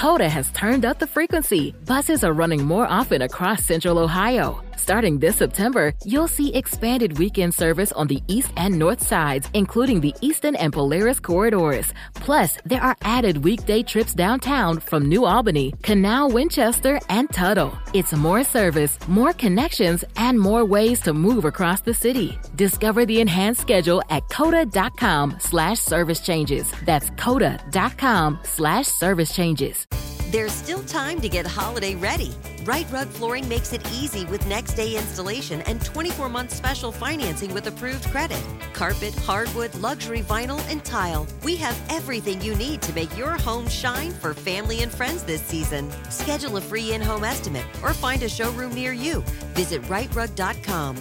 Coda has turned up the frequency. Buses are running more often across Central Ohio. Starting this September, you'll see expanded weekend service on the east and north sides, including the Eastern and Polaris corridors. Plus, there are added weekday trips downtown from New Albany, Canal, Winchester, and Tuttle. It's more service, more connections, and more ways to move across the city. Discover the enhanced schedule at coda.com/service changes. That's coda.com/service changes. There's still time to get holiday ready. Right Rug Flooring makes it easy with next day installation and 24-month special financing with approved credit. Carpet, hardwood, luxury vinyl, and tile. We have everything you need to make your home shine for family and friends this season. Schedule a free in-home estimate or find a showroom near you. Visit rightrug.com,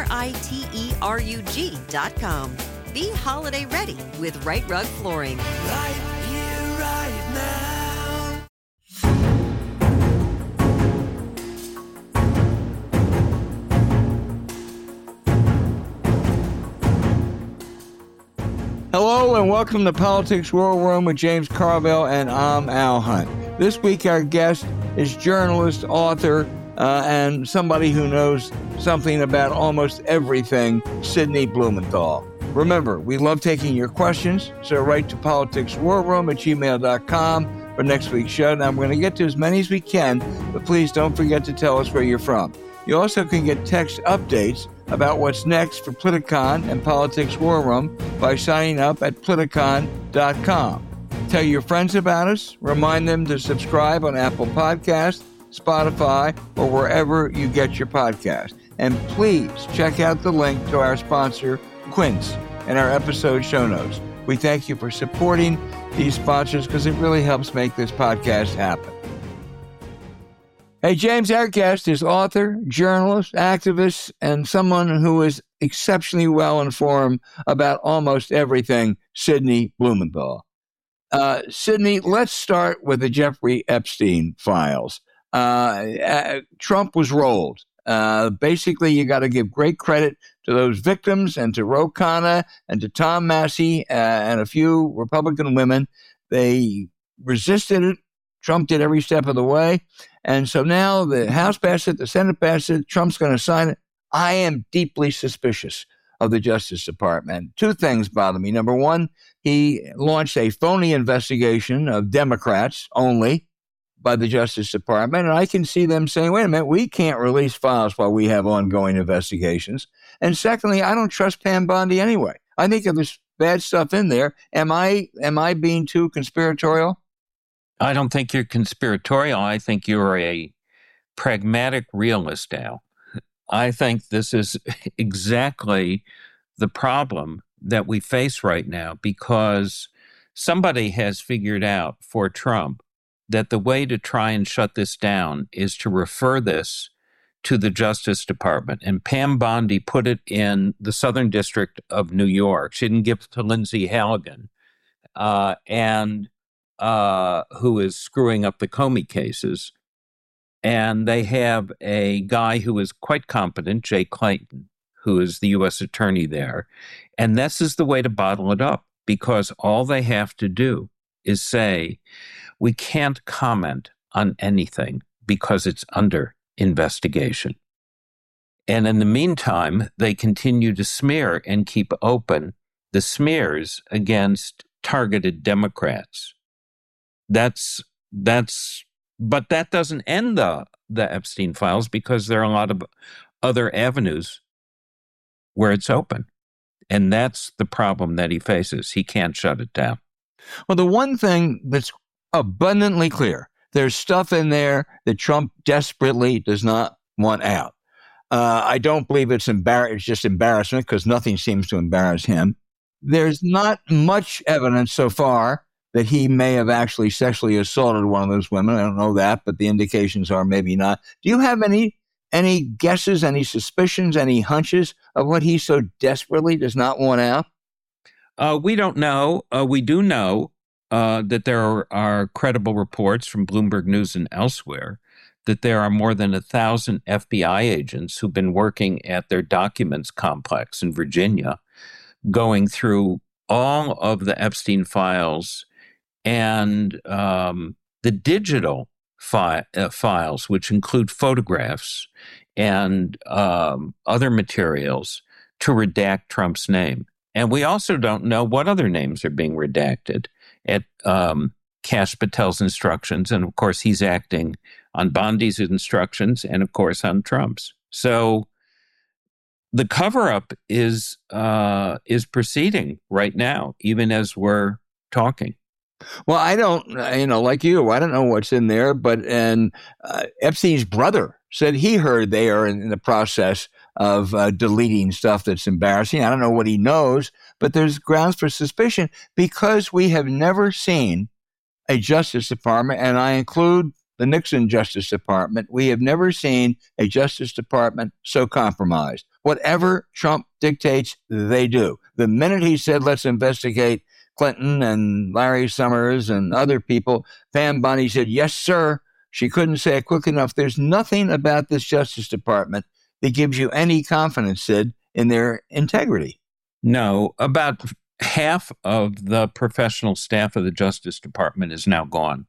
RITERUG.com. Be holiday ready with Right Rug Flooring. Right here, right now. Hello and welcome to Politics War Room with James Carville, and I'm Al Hunt. This week our guest is journalist, author, and somebody who knows something about almost everything, Sidney Blumenthal. Remember, we love taking your questions, so write to politicswarroom@gmail.com for next week's show. Now, we're going to get to as many as we can, but please don't forget to tell us where you're from. You also can get text updates about what's next for Politicon and Politics War Room by signing up at Politicon.com. Tell your friends about us. Remind them to subscribe on Apple Podcasts, Spotify, or wherever you get your podcast. And please check out the link to our sponsor, Quince, in our episode show notes. We thank you for supporting these sponsors because it really helps make this podcast happen. Hey, James, our guest is author, journalist, activist, and someone who is exceptionally well informed about almost everything, Sidney Blumenthal. Sidney, let's start with the Jeffrey Epstein files. Trump was rolled. Basically, you got to give great credit to those victims and to Ro Khanna and to Tom Massie and a few Republican women. They resisted it. Trump did every step of the way. And so now the House passed it, the Senate passed it, Trump's going to sign it. I am deeply suspicious of the Justice Department. Two things bother me. Number one, he launched a phony investigation of Democrats only by the Justice Department. And I can see them saying, wait a minute, we can't release files while we have ongoing investigations. And secondly, I don't trust Pam Bondi anyway. I think if there's bad stuff in there, am I being too conspiratorial? I don't think you're conspiratorial. I think you're a pragmatic realist, Al. I think this is exactly the problem that we face right now, because somebody has figured out for Trump that the way to try and shut this down is to refer this to the Justice Department. And Pam Bondi put it in the Southern District of New York. She didn't give it to Lindsay Halligan. Who is screwing up the Comey cases. And they have a guy who is quite competent, Jay Clayton, who is the U.S. attorney there. And this is the way to bottle it up, because all they have to do is say, we can't comment on anything because it's under investigation. And in the meantime, they continue to smear and keep open the smears against targeted Democrats. But that doesn't end the Epstein files, because there are a lot of other avenues where it's open. And that's the problem that he faces. He can't shut it down. Well, the one thing that's abundantly clear, there's stuff in there that Trump desperately does not want out. I don't believe it's just embarrassment, because nothing seems to embarrass him. There's not much evidence so far that he may have actually sexually assaulted one of those women. I don't know that, but the indications are maybe not. Do you have any guesses, any suspicions, any hunches of what he so desperately does not want out? We don't know. We do know that there are credible reports from Bloomberg News and elsewhere that there are more than 1,000 FBI agents who've been working at their documents complex in Virginia, going through all of the Epstein files and the digital files, which include photographs and other materials, to redact Trump's name. And we also don't know what other names are being redacted at Kash Patel's instructions. And of course, he's acting on Bondi's instructions and of course on Trump's. So the cover-up is proceeding right now, even as we're talking. Well, I don't, like you, I don't know what's in there, but Epstein's brother said he heard they are in the process of deleting stuff that's embarrassing. I don't know what he knows, but there's grounds for suspicion because we have never seen a Justice Department, and I include the Nixon Justice Department, we have never seen a Justice Department so compromised. Whatever Trump dictates, they do. The minute he said, let's investigate Clinton and Larry Summers and other people, Pam Bondi said, yes, sir. She couldn't say it quick enough. There's nothing about this Justice Department that gives you any confidence, Sid, in their integrity. No, about half of the professional staff of the Justice Department is now gone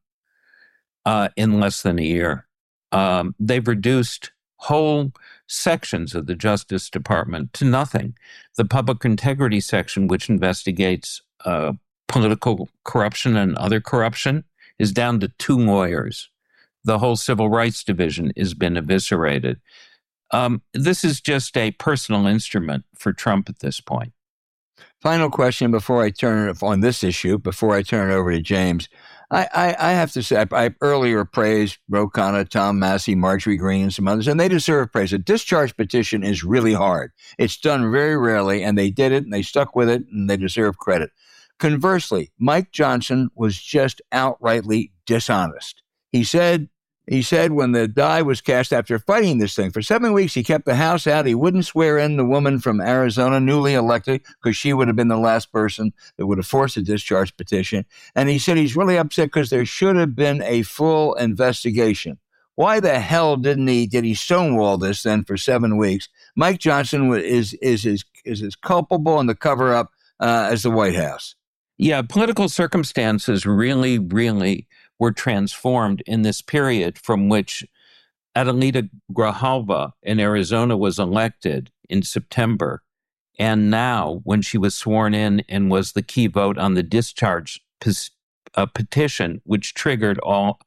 in less than a year. They've reduced whole sections of the Justice Department to nothing. The Public Integrity Section, which investigates political corruption and other corruption, is down to 2 lawyers. The whole Civil Rights Division has been eviscerated. This is just a personal instrument for Trump at this point. Final question before I turn it on this issue, before I turn it over to James. I have to say, I earlier praised Ro Khanna, Tom Massey, Marjorie Greene, and some others, and they deserve praise. A discharge petition is really hard. It's done very rarely, and they did it, and they stuck with it, and they deserve credit. Conversely, Mike Johnson was just outrightly dishonest. He said when the die was cast after fighting this thing for 7 weeks, he kept the House out. He wouldn't swear in the woman from Arizona, newly elected, because she would have been the last person that would have forced a discharge petition. And he said he's really upset because there should have been a full investigation. Why the hell did he stonewall this then for 7 weeks? Mike Johnson is as culpable in the cover-up as the White House. Yeah, political circumstances really, really were transformed in this period from which Adelita Grijalva in Arizona was elected in September. And now, when she was sworn in and was the key vote on the discharge petition, which triggered all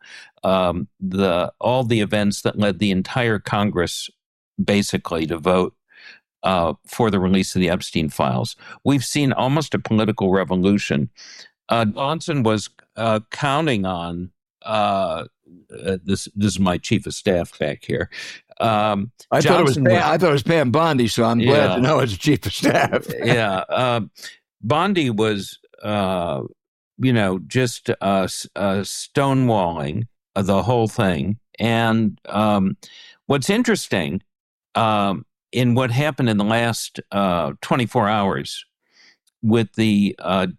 the events that led the entire Congress basically to vote for the release of the Epstein files. We've seen almost a political revolution. Johnson was counting on this is my chief of staff back here. I thought it was Pam Bondi, so I'm glad to know it's chief of staff. Bondi was just stonewalling the whole thing. And what's interesting in what happened in the last 24 hours with the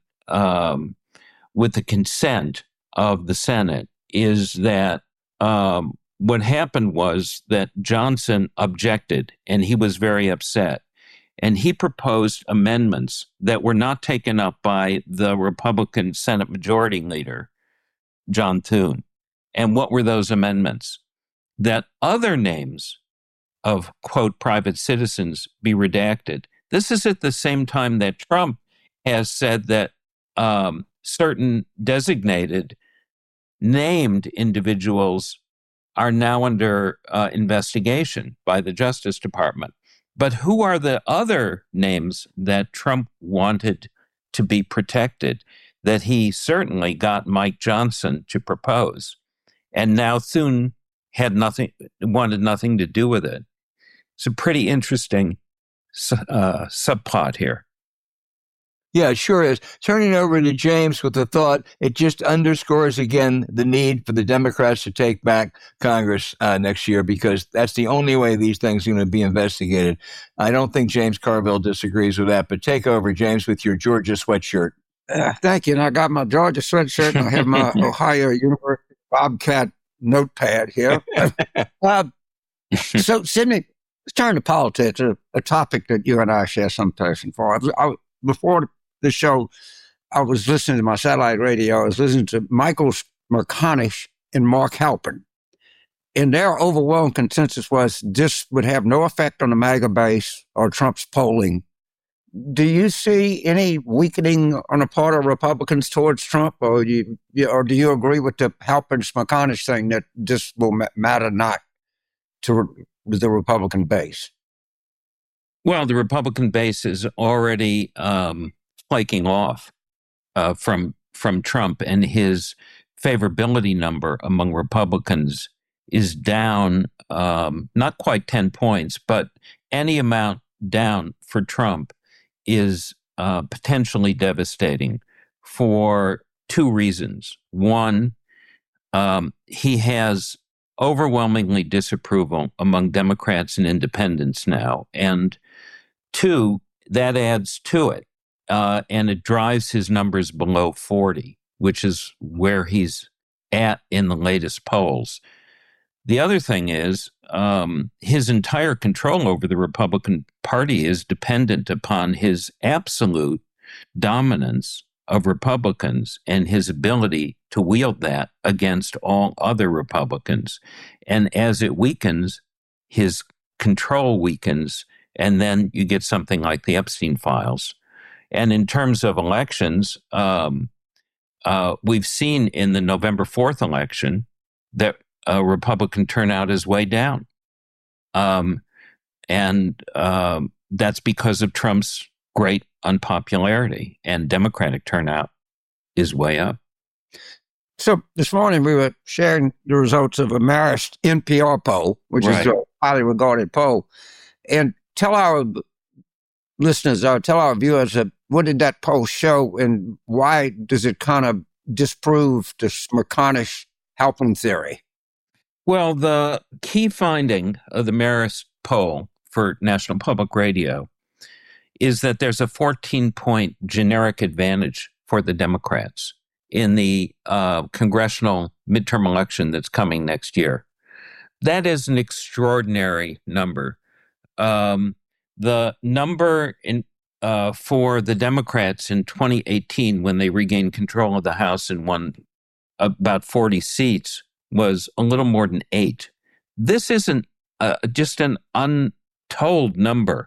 consent of the Senate is that what happened was that Johnson objected, and he was very upset. And he proposed amendments that were not taken up by the Republican Senate Majority Leader, John Thune. And what were those amendments? That other names of, quote, private citizens be redacted. This is at the same time that Trump has said that certain designated named individuals are now under investigation by the Justice Department. But who are the other names that Trump wanted to be protected that he certainly got Mike Johnson to propose? And now Thune wanted nothing to do with it. It's a pretty interesting subplot here. Yeah, it sure is. Turning over to James with the thought, it just underscores again the need for the Democrats to take back Congress next year, because that's the only way these things are going to be investigated. I don't think James Carville disagrees with that, but take over, James, with your Georgia sweatshirt. Thank you. And I got my Georgia sweatshirt, and I have my Ohio University Bobcat notepad here. So, Sidney, let's turn to politics, a topic that you and I share some passion for. Before the show, I was listening to my satellite radio. I was listening to Michael Merconish and Mark Halpern. And their overwhelming consensus was this would have no effect on the MAGA base or Trump's polling. Do you see any weakening on the part of Republicans towards Trump, or do you agree with the Halpern-McConish thing that this will matter not to the Republican base? Well, the Republican base is already flaking off from Trump, and his favorability number among Republicans is down, not quite 10 points, but any amount down for Trump is potentially devastating for two reasons. One, he has overwhelmingly disapproval among Democrats and independents now. And two, that adds to it. And it drives his numbers below 40, which is where he's at in the latest polls. The other thing is his entire control over the Republican Party is dependent upon his absolute dominance of Republicans and his ability to wield that against all other Republicans. And as it weakens, his control weakens, and then you get something like the Epstein files. And in terms of elections, we've seen in the November 4th election that Republican turnout is way down. And that's because of Trump's great unpopularity, and Democratic turnout is way up. So this morning we were sharing the results of a Marist NPR poll, which is a highly regarded poll. And tell our listeners, tell our viewers, what did that poll show, and why does it kind of disprove this McConish-Halpern theory? Well, the key finding of the Marist poll for National Public Radio is that there's a 14-point generic advantage for the Democrats in the congressional midterm election that's coming next year. That is an extraordinary number. The number for the Democrats in 2018, when they regained control of the House and won about 40 seats, was a little more than 8. This isn't just an untold number.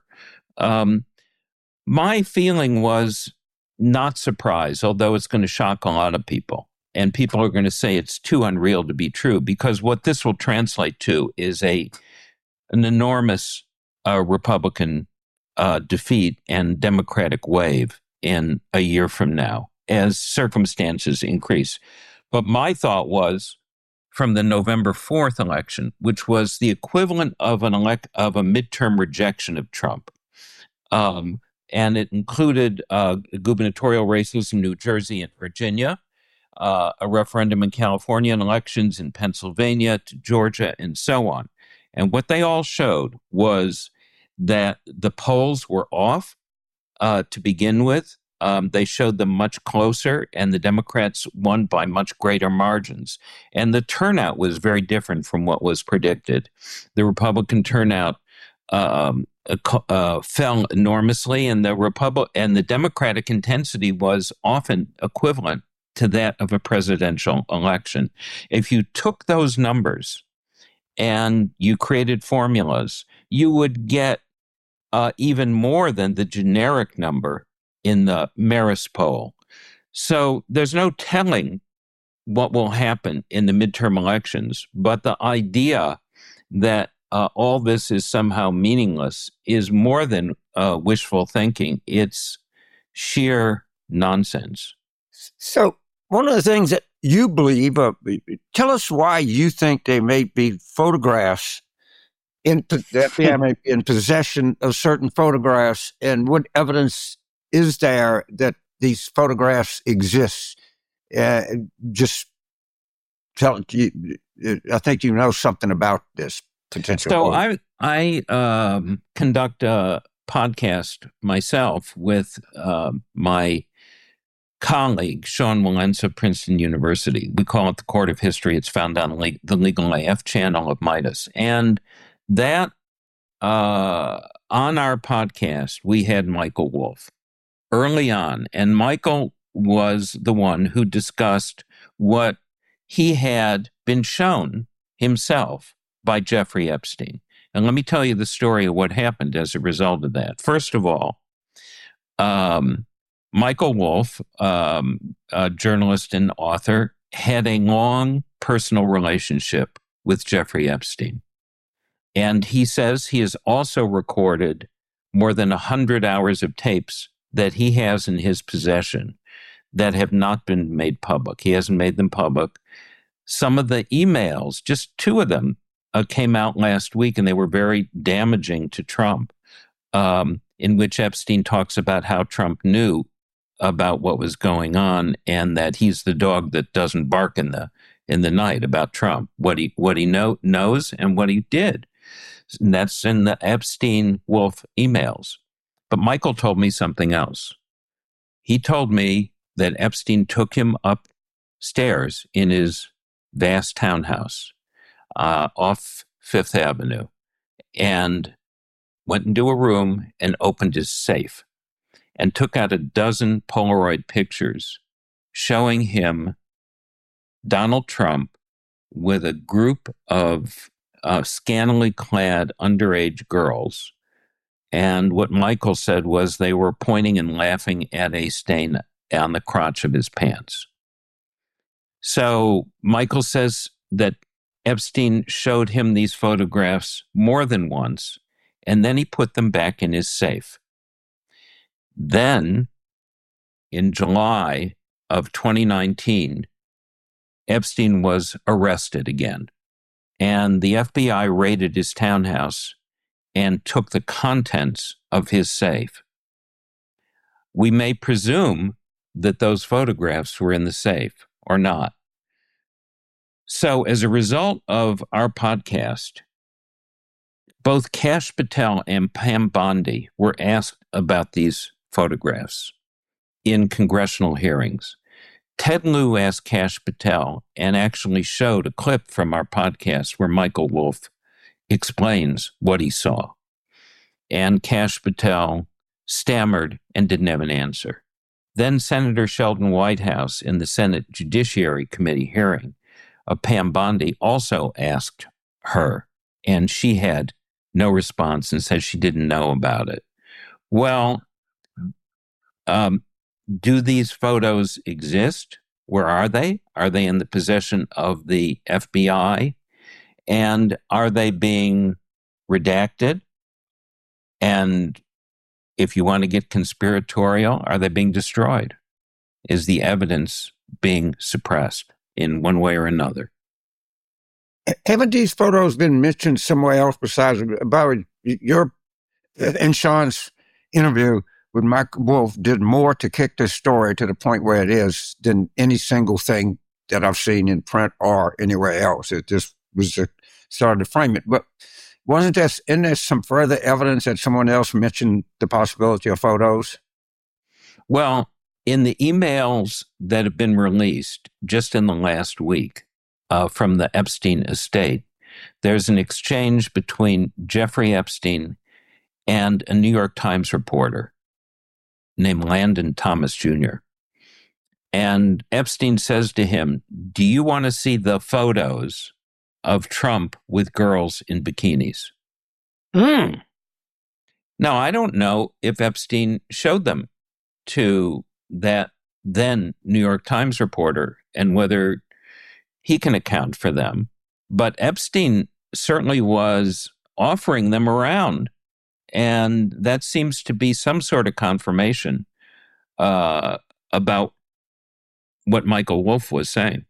My feeling was not surprised, although it's going to shock a lot of people. And people are going to say it's too unreal to be true, because what this will translate to is an enormous Republican defeat and Democratic wave in a year from now as circumstances increase. But my thought was, from the November 4th election, which was the equivalent of a midterm rejection of Trump. And it included gubernatorial races in New Jersey and Virginia, a referendum in California, and elections in Pennsylvania to Georgia, and so on. And what they all showed was that the polls were off to begin with. They showed them much closer, and the Democrats won by much greater margins. And the turnout was very different from what was predicted. The Republican turnout fell enormously, and the Democratic intensity was often equivalent to that of a presidential election. If you took those numbers and you created formulas, you would get even more than the generic number in the Marist poll. So there's no telling what will happen in the midterm elections, but the idea that all this is somehow meaningless is more than wishful thinking. It's sheer nonsense. So one of the things that you believe, tell us why you think there may be photographs in possession of certain photographs, and what evidence is there that these photographs exist? Just tell you. I think you know something about this potential. So I conduct a podcast myself with my colleague, Sean Wilentz of Princeton University. We call it the Court of History. It's found on the Legal AF channel of Midas. And that, on our podcast, we had Michael Wolff early on. And Michael was the one who discussed what he had been shown himself by Jeffrey Epstein. And let me tell you the story of what happened as a result of that. First of all, Michael Wolff, a journalist and author, had a long personal relationship with Jeffrey Epstein. And he says he has also recorded more than 100 hours of tapes that he has in his possession that have not been made public. He hasn't made them public. Some of the emails, just 2 of them, came out last week, and they were very damaging to Trump, in which Epstein talks about how Trump knew about what was going on and that he's the dog that doesn't bark in the night about Trump, what he knows and what he did. And that's in the Epstein-Wolff emails. But Michael told me something else. He told me that Epstein took him upstairs in his vast townhouse off Fifth Avenue and went into a room and opened his safe and took out a dozen Polaroid pictures showing him Donald Trump with a group of scantily clad underage girls. And what Michael said was they were pointing and laughing at a stain on the crotch of his pants. So Michael says that Epstein showed him these photographs more than once, and then he put them back in his safe. Then, in July of 2019, Epstein was arrested again, and the FBI raided his townhouse and took the contents of his safe. We may presume that those photographs were in the safe or not. So as a result of our podcast, both Kash Patel and Pam Bondi were asked about these photographs in congressional hearings. Ted Lieu asked Kash Patel and actually showed a clip from our podcast where Michael Wolff explains what he saw. And Kash Patel stammered and didn't have an answer. Then Senator Sheldon Whitehouse in the Senate Judiciary Committee hearing of Pam Bondi also asked her, and she had no response and said she didn't know about it. Well, do these photos exist? Where are they? Are they in the possession of the FBI? And are they being redacted? And if you want to get conspiratorial, are they being destroyed? Is the evidence being suppressed in one way or another? Haven't these photos been mentioned somewhere else besides about your and Sean's interview with Michael Wolff did more to kick this story to the point where it is than any single thing that I've seen in print or anywhere else. It just was started to frame it. But isn't there some further evidence that someone else mentioned the possibility of photos? Well, in the emails that have been released just in the last week from the Epstein estate, there's an exchange between Jeffrey Epstein and a New York Times reporter named Landon Thomas Jr. And Epstein says to him, "Do you want to see the photos of Trump with girls in bikinis?" Now, I don't know if Epstein showed them to that then New York Times reporter and whether he can account for them. But Epstein certainly was offering them around. And that seems to be some sort of confirmation about what Michael Wolff was saying.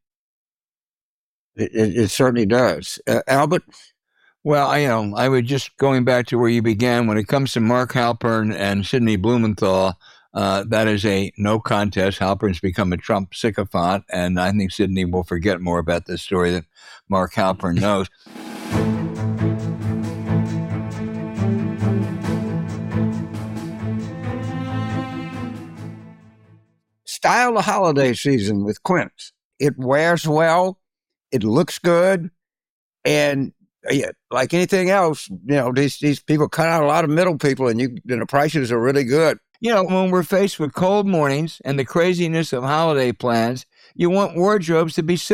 It certainly does. Albert? Well, I would just going back to where you began, when it comes to Mark Halpern and Sidney Blumenthal, that is a no contest. Halpern's become a Trump sycophant, and I think Sidney will forget more about this story than Mark Halpern knows. Style the holiday season with Quince. It wears well. It looks good. And like anything else, these people cut out a lot of middle people, and the prices are really good. When we're faced with cold mornings and the craziness of holiday plans, you want wardrobes to be simple.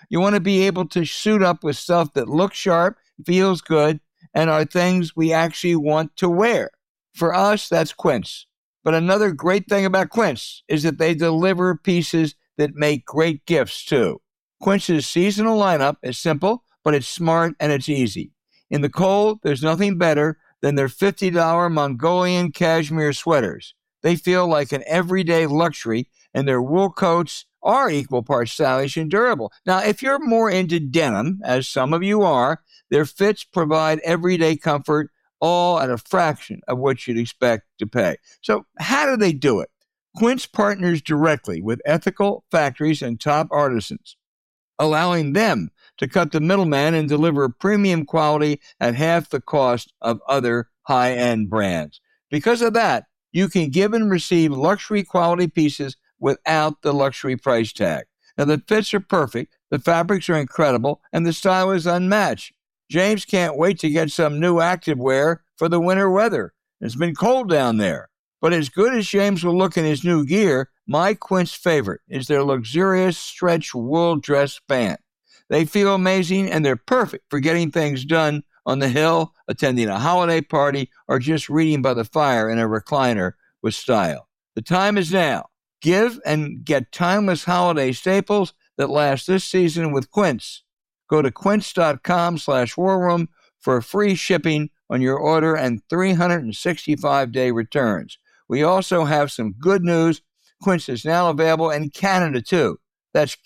You want to be able to suit up with stuff that looks sharp, feels good, and are things we actually want to wear. For us, that's Quince. But another great thing about Quince is that they deliver pieces that make great gifts, too. Quince's seasonal lineup is simple, but it's smart and it's easy. In the cold, there's nothing better than their $50 Mongolian cashmere sweaters. They feel like an everyday luxury, and their wool coats are equal parts stylish and durable. Now, if you're more into denim, as some of you are, their fits provide everyday comfort, all at a fraction of what you'd expect to pay. So how do they do it? Quince partners directly with ethical factories and top artisans, allowing them to cut the middleman and deliver premium quality at half the cost of other high-end brands. Because of that, you can give and receive luxury quality pieces without the luxury price tag. Now, the fits are perfect, the fabrics are incredible, and the style is unmatched. James can't wait to get some new activewear for the winter weather. It's been cold down there. But as good as James will look in his new gear, my Quince favorite is their luxurious stretch wool dress pant. They feel amazing, and they're perfect for getting things done on the hill, attending a holiday party, or just reading by the fire in a recliner with style. The time is now. Give and get timeless holiday staples that last this season with Quince. Go to quince.com/warroom for free shipping on your order and 365-day returns. We also have some good news. Quince is now available in Canada, too. That's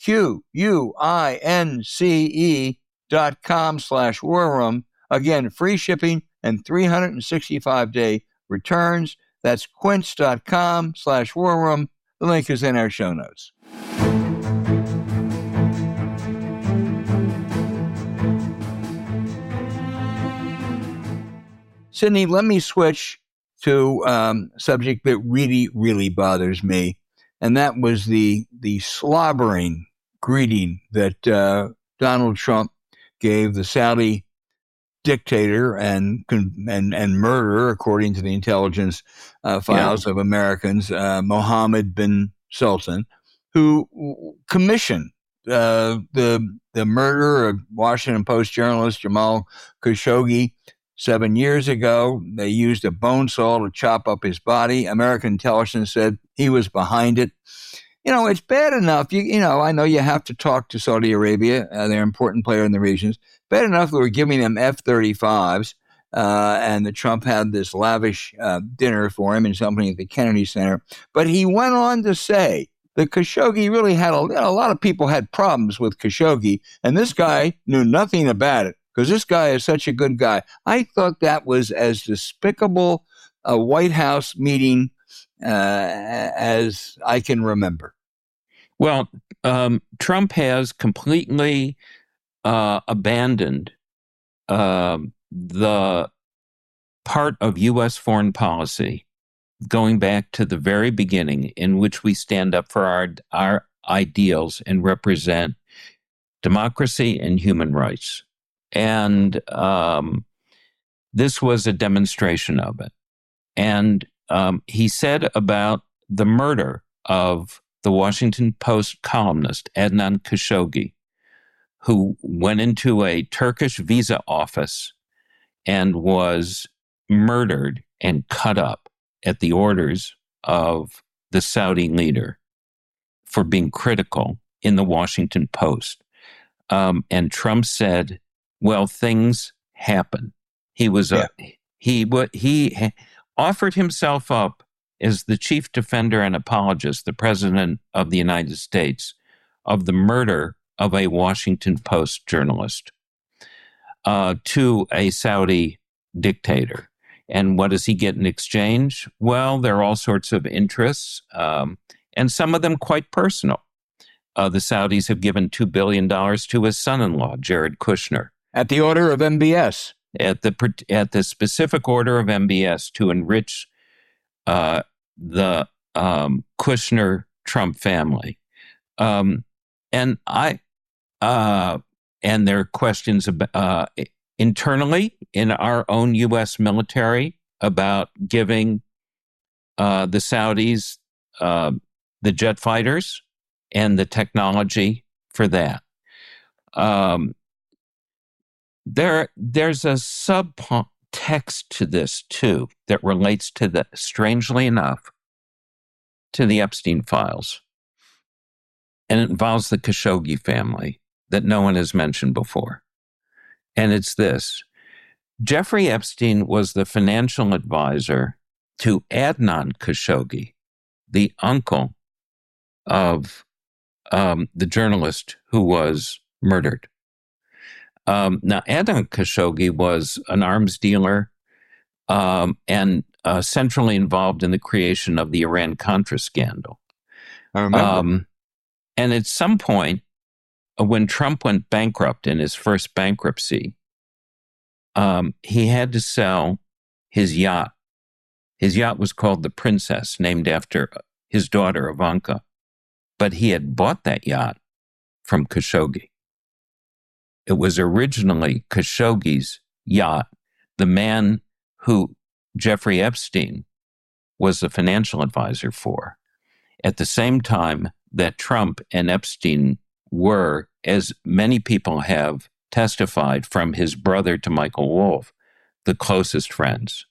QUINCE.com/warroom. Again, free shipping and 365-day returns. That's quince.com/warroom. The link is in our show notes. Sydney, let me switch to a subject that really, really bothers me, and that was the slobbering greeting that Donald Trump gave the Saudi dictator and murderer, according to the intelligence files of Americans, Mohammed bin Sultan, who commissioned the murder of Washington Post journalist Jamal Khashoggi 7 years ago. They used a bone saw to chop up his body. American intelligence said he was behind it. You know, it's bad enough. You know, I know you have to talk to Saudi Arabia. They're an important player in the regions. Bad enough that we're giving them F-35s, and that Trump had this lavish dinner for him and something at the Kennedy Center. But he went on to say that Khashoggi really had a lot of people had problems with Khashoggi, and this guy knew nothing about it because this guy is such a good guy. I thought that was as despicable a White House meeting as I can remember. Well, Trump has completely abandoned the part of U.S. foreign policy going back to the very beginning in which we stand up for our ideals and represent democracy and human rights. And this was a demonstration of it. And he said about the murder of the Washington Post columnist Adnan Khashoggi, who went into a Turkish visa office and was murdered and cut up at the orders of the Saudi leader for being critical in the Washington Post. And Trump said, well, things happen. He offered himself up as the chief defender and apologist, the president of the United States, of the murder of a Washington Post journalist to a Saudi dictator. And what does he get in exchange? Well, there are all sorts of interests, and some of them quite personal. The Saudis have given $2 billion to his son-in-law, Jared Kushner. At the order of MBS. At the specific order of MBS to enrich the Kushner Trump family. And there are questions about internally in our own U.S. military about giving the Saudis the jet fighters and the technology for that. There's a subtext to this too that relates to strangely enough, to the Epstein files. And it involves the Khashoggi family that no one has mentioned before. And it's this. Jeffrey Epstein was the financial advisor to Adnan Khashoggi, the uncle of the journalist who was murdered. Now, Adnan Khashoggi was an arms dealer and centrally involved in the creation of the Iran-Contra scandal. I remember. And at some point, when Trump went bankrupt in his first bankruptcy, he had to sell his yacht. His yacht was called the Princess, named after his daughter, Ivanka. But he had bought that yacht from Khashoggi. It was originally Khashoggi's yacht. The man who Jeffrey Epstein was the financial advisor for. At the same time that Trump and Epstein were, as many people have testified from his brother to Michael Wolff, the closest friends.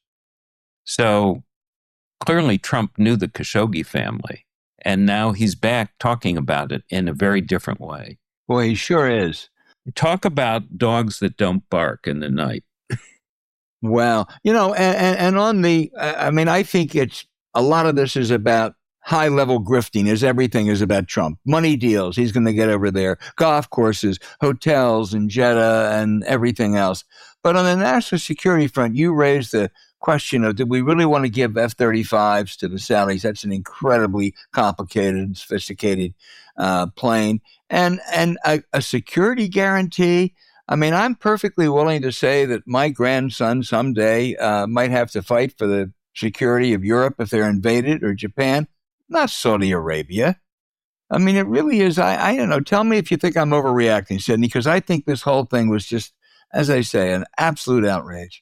So clearly Trump knew the Khashoggi family, and now he's back talking about it in a very different way. Boy, he sure is. Talk about dogs that don't bark in the night. Well, and on the, I think it's, a lot of this is about high level grifting, as everything is about Trump. Money deals, he's going to get over there. Golf courses, hotels in Jeddah and everything else. But on the national security front, you raised the question of, did we really want to give F-35s to the Saudis? That's an incredibly complicated, sophisticated plane. And a security guarantee. I'm perfectly willing to say that my grandson someday might have to fight for the security of Europe if they're invaded, or Japan, not Saudi Arabia. It really is. I don't know. Tell me if you think I'm overreacting, Sidney, because I think this whole thing was just, as I say, an absolute outrage.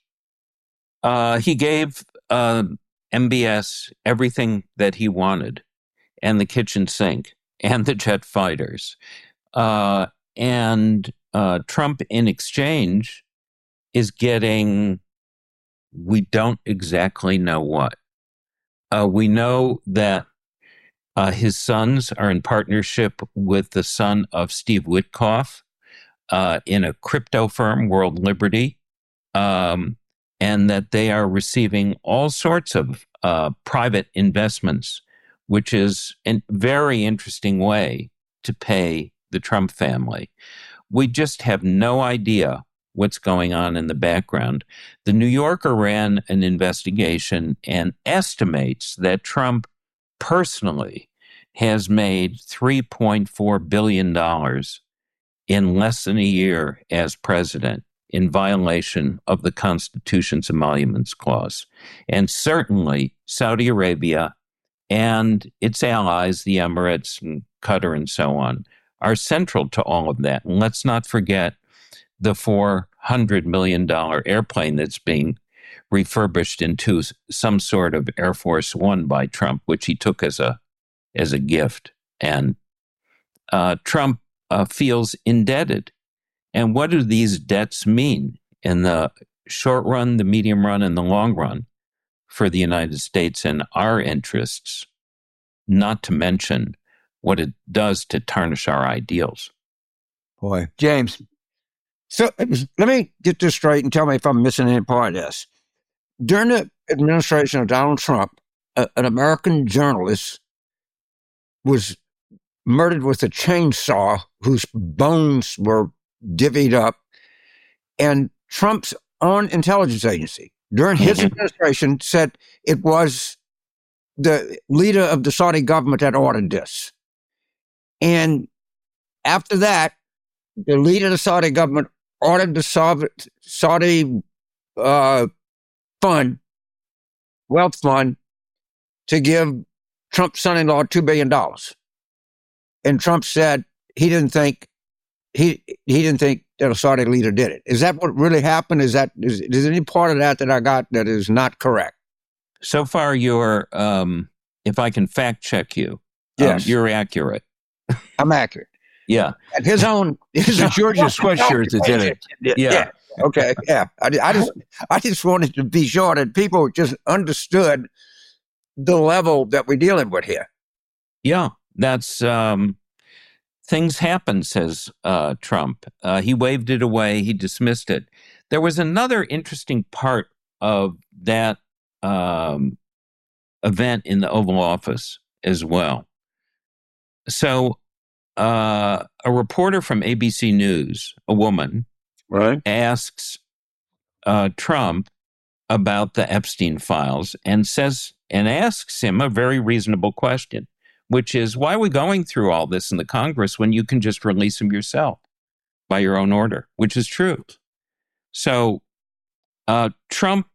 He gave MBS everything that he wanted, and the kitchen sink, and the jet fighters. And Trump, in exchange, is getting, we don't exactly know what. We know that his sons are in partnership with the son of Steve Witkoff in a crypto firm, World Liberty, and that they are receiving all sorts of private investments, which is a very interesting way to pay the Trump family. We just have no idea what's going on in the background. The New Yorker ran an investigation and estimates that Trump personally has made $3.4 billion in less than a year as president, in violation of the Constitution's Emoluments Clause. And certainly Saudi Arabia and its allies, the Emirates and Qatar and so on, are central to all of that. And let's not forget the $400 million airplane that's being refurbished into some sort of Air Force One by Trump, which he took as a gift. And Trump feels indebted. And what do these debts mean in the short run, the medium run, and the long run for the United States and our interests, not to mention what it does to tarnish our ideals? Boy, James. So let me get this straight and tell me if I'm missing any part of this. During the administration of Donald Trump, an American journalist was murdered with a chainsaw whose bones were divvied up. And Trump's own intelligence agency, during his administration, said it was the leader of the Saudi government that ordered this. And after that, the leader of the Saudi government ordered the Saudi wealth fund, to give Trump's son-in-law $2 billion. And Trump said he didn't think that a Saudi leader did it. Is that what really happened? Is there any part of that I got that is not correct? So far, you're, if I can fact check you, yes, you're accurate. I'm accurate. Yeah. And his own The Georgia sweatshirt that's in it. Yeah. Okay. Yeah. I just wanted to be sure that people just understood the level that we're dealing with here. Yeah. That's things happen, says Trump. He waved it away. He dismissed it. There was another interesting part of that event in the Oval Office as well. So a reporter from ABC News, a woman, Right. asks Trump about the Epstein files and asks him a very reasonable question, which is, why are we going through all this in the Congress when you can just release him yourself by your own order, which is true. So Trump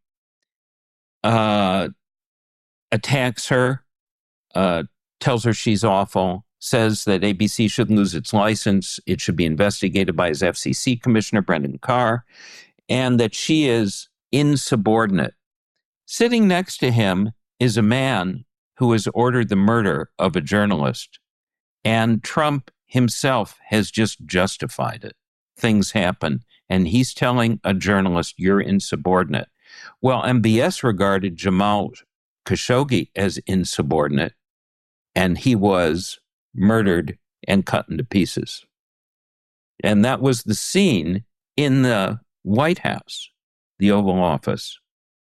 attacks her, tells her she's awful, says that ABC shouldn't lose its license. It should be investigated by his FCC commissioner, Brendan Carr, and that she is insubordinate. Sitting next to him is a man who has ordered the murder of a journalist, and Trump himself has just justified it. Things happen, and he's telling a journalist, you're insubordinate. Well, MBS regarded Jamal Khashoggi as insubordinate, and he was murdered and cut into pieces. And that was the scene in the White House, the Oval Office.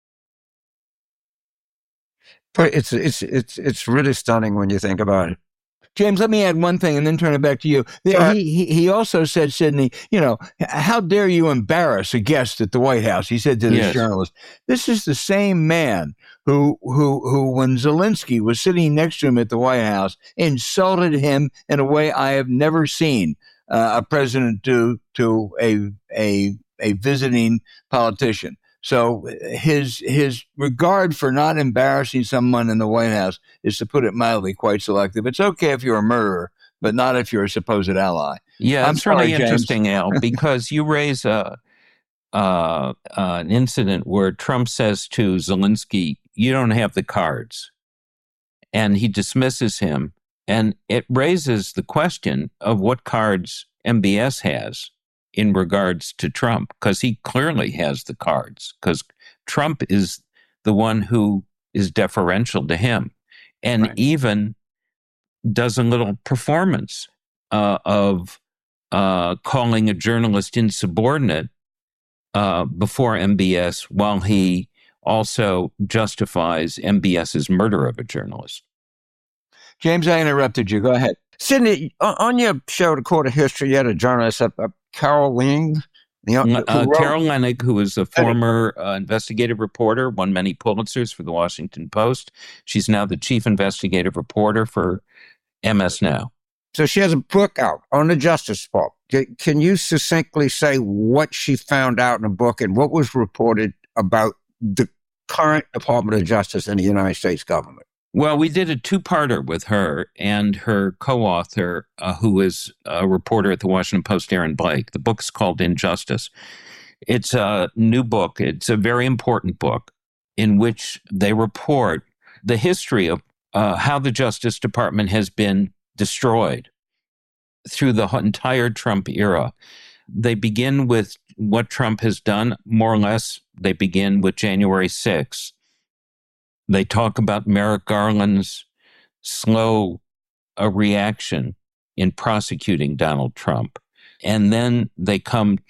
But it's really stunning when you think about it. James, let me add one thing and then turn it back to you. He also said, Sidney, how dare you embarrass a guest at the White House? He said to this journalist, this is the same man who, when Zelensky was sitting next to him at the White House, insulted him in a way I have never seen a president do to a visiting politician. So his regard for not embarrassing someone in the White House is, to put it mildly, quite selective. It's okay if you're a murderer, but not if you're a supposed ally. Yeah, it's really interesting, Al, because you raise an incident where Trump says to Zelensky, you don't have the cards. And he dismisses him. And it raises the question of what cards MBS has in regards to Trump, because he clearly has the cards, because Trump is the one who is deferential to him, and even does a little performance of calling a journalist insubordinate before MBS, while he also justifies MBS's murder of a journalist. James, I interrupted you. Go ahead. Sidney, on your show, The Court of History, you had a journalist, Carol Leaning. Carol Leaning, who is a former investigative reporter, won many Pulitzers for the Washington Post. She's now the chief investigative reporter for MS Now. So she has a book out on the Justice Department. Can you succinctly say what she found out in the book and what was reported about the current Department of Justice in the United States government? Well, we did a two-parter with her and her co-author, who is a reporter at the Washington Post, Aaron Blake. The book's called Injustice. It's a new book. It's a very important book in which they report the history of how the Justice Department has been destroyed through the entire Trump era. They begin with what Trump has done, more or less. They begin with January 6th. They talk about Merrick Garland's slow reaction in prosecuting Donald Trump. And then they come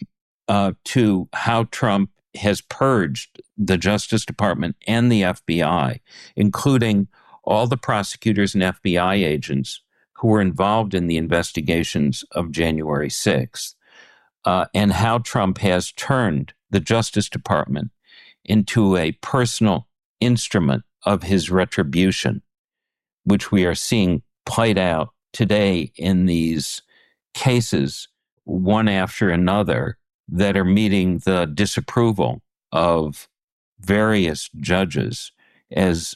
to how Trump has purged the Justice Department and the FBI, including all the prosecutors and FBI agents who were involved in the investigations of January 6th, and how Trump has turned the Justice Department into a personal instrument of his retribution, which we are seeing played out today in these cases, one after another, that are meeting the disapproval of various judges as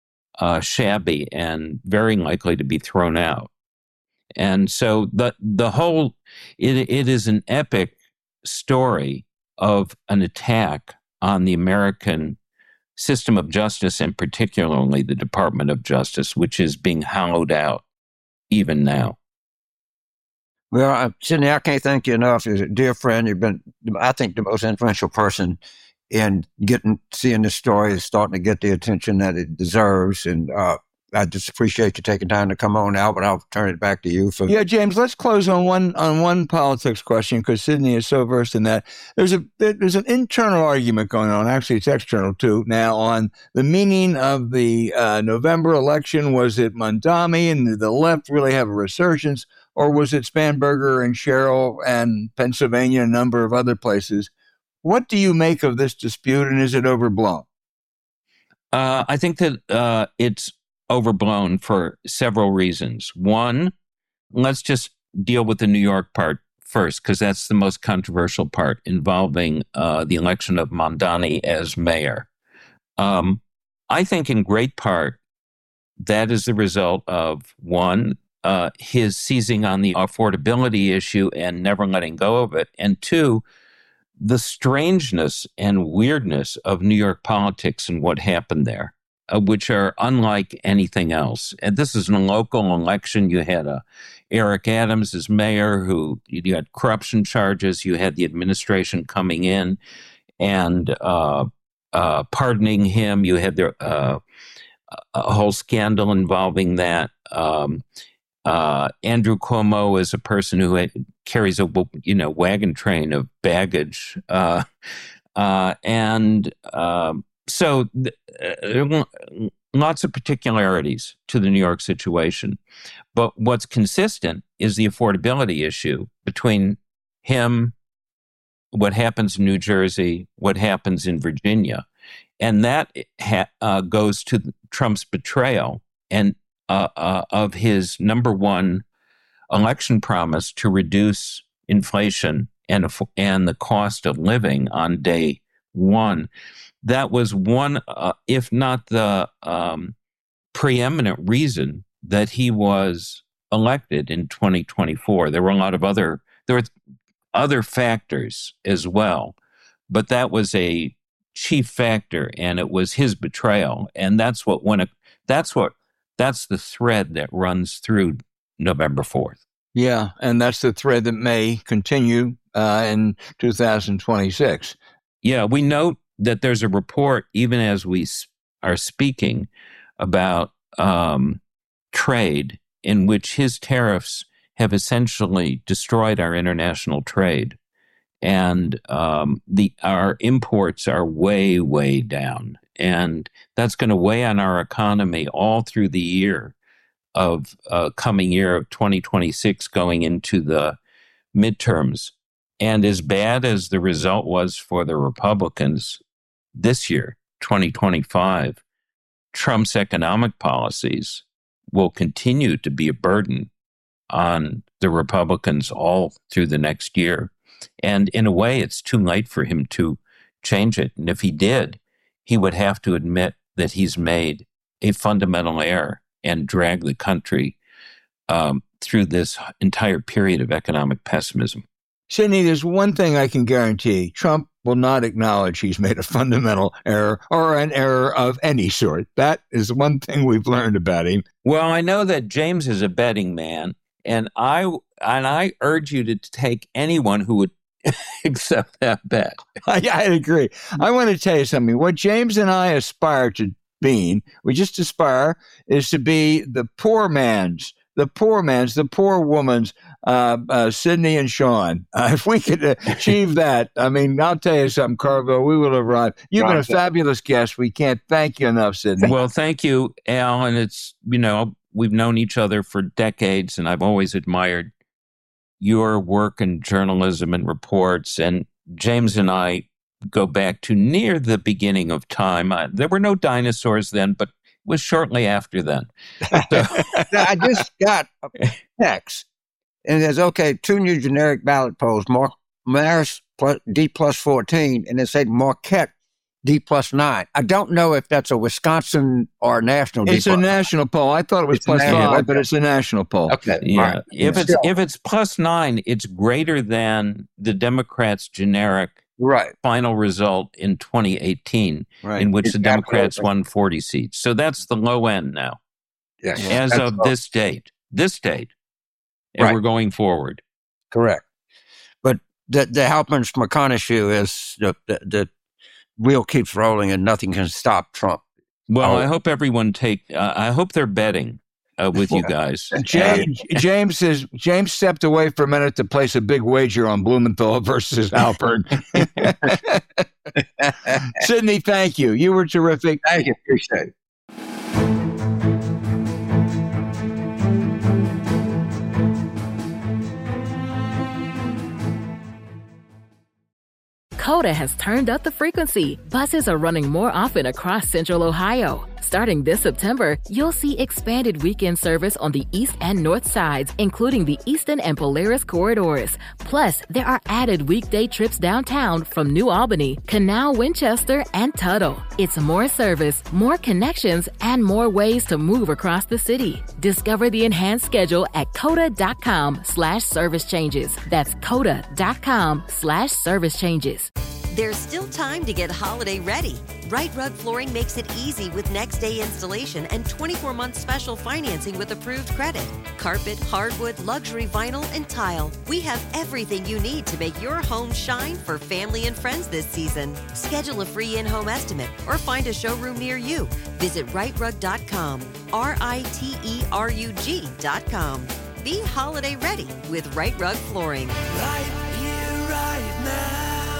shabby and very likely to be thrown out. And so the whole, it is an epic story of an attack on the American system of justice, and particularly the Department of Justice, which is being hollowed out even now. Well, Sidney, I can't thank you enough. As a dear friend, you've been, I think, the most influential person in seeing this story is starting to get the attention that it deserves. And I just appreciate you taking time to come on, Albert. I'll turn it back to you. Yeah, James, let's close on one politics question, because Sidney is so versed in that. There's an internal argument going on. Actually, it's external too now, on the meaning of the November election. Was it Mondami and did the left really have a resurgence? Or was it Spanberger and Sherrill and Pennsylvania and a number of other places? What do you make of this dispute, and is it overblown? I think that it's overblown for several reasons. One, let's just deal with the New York part first, because that's the most controversial part, involving the election of Mondani as mayor. I think in great part that is the result of, one, his seizing on the affordability issue and never letting go of it. And two, the strangeness and weirdness of New York politics and what happened there, which are unlike anything else. And this is a local election. You had Eric Adams as mayor, who you had corruption charges. You had the administration coming in and pardoning him. You had a whole scandal involving that. Andrew Cuomo is a person who carries a wagon train of baggage, so lots of particularities to the New York situation. But what's consistent is the affordability issue between him, what happens in New Jersey, what happens in Virginia, and that goes to Trump's betrayal and of his number one election promise to reduce inflation and the cost of living on day one. That was one, if not the preeminent reason that he was elected in 2024. There were a lot of other factors as well, but that was a chief factor, and it was his betrayal, and that's the thread that runs through November 4th. Yeah, and that's the thread that may continue in 2026. Yeah, we note that there's a report, even as we are speaking, about trade, in which his tariffs have essentially destroyed our international trade. And our imports are way, way down. And that's going to weigh on our economy all through the year of coming year of 2026, going into the midterms. And as bad as the result was for the Republicans this year, 2025, Trump's economic policies will continue to be a burden on the Republicans all through the next year. And in a way, it's too late for him to change it. And if he did, he would have to admit that he's made a fundamental error and drag the country through this entire period of economic pessimism. Sidney, there's one thing I can guarantee. Trump will not acknowledge he's made a fundamental error or an error of any sort. That is one thing we've learned about him. Well, I know that James is a betting man, and I urge you to take anyone who would accept that bet. I agree. I want to tell you something. What James and I aspire to being, we just aspire, is to be the poor woman's Sidney and Sean. If we could achieve that, I mean, I'll tell you something, Carville, we will arrive. You've been a fabulous guest. We can't thank you enough, Sidney. Well, thank you, Al. And it's, we've known each other for decades, and I've always admired your work in journalism and reports. And James and I go back to near the beginning of time. There were no dinosaurs then, but it was shortly after then. So. I just got a text, and it says, two new generic ballot polls, Marist D plus 14, and it said Marquette D plus 9. I don't know if that's a Wisconsin or national. It's a national poll. I thought it was plus 5, but it's a national poll. Okay. Yeah. Right. If it's plus 9, it's greater than the Democrats' generic final result in 2018, in which the Democrats won 40 seats. So that's the low end now. Yes. As of this date, and we're going forward. Correct. But the Hauptmannsmark issue is the wheel keeps rolling and nothing can stop Trump. Well, I hope everyone I hope they're betting with you guys. James stepped away for a minute to place a big wager on Blumenthal versus Halpern. Sidney, thank you. You were terrific. Thank you. Appreciate it. Coda has turned up the frequency. Buses are running more often across Central Ohio. Starting this September, you'll see expanded weekend service on the east and north sides, including the Eastern and Polaris corridors. Plus, there are added weekday trips downtown from New Albany, Canal, Winchester, and Tuttle. It's more service, more connections, and more ways to move across the city. Discover the enhanced schedule at coda.com/service changes. That's coda.com/service changes. There's still time to get holiday ready. Right Rug Flooring makes it easy with next day installation and 24-month special financing with approved credit. Carpet, hardwood, luxury vinyl, and tile. We have everything you need to make your home shine for family and friends this season. Schedule a free in-home estimate or find a showroom near you. Visit rightrug.com, RITERUG.com. Be holiday ready with Right Rug Flooring. Right here, right now.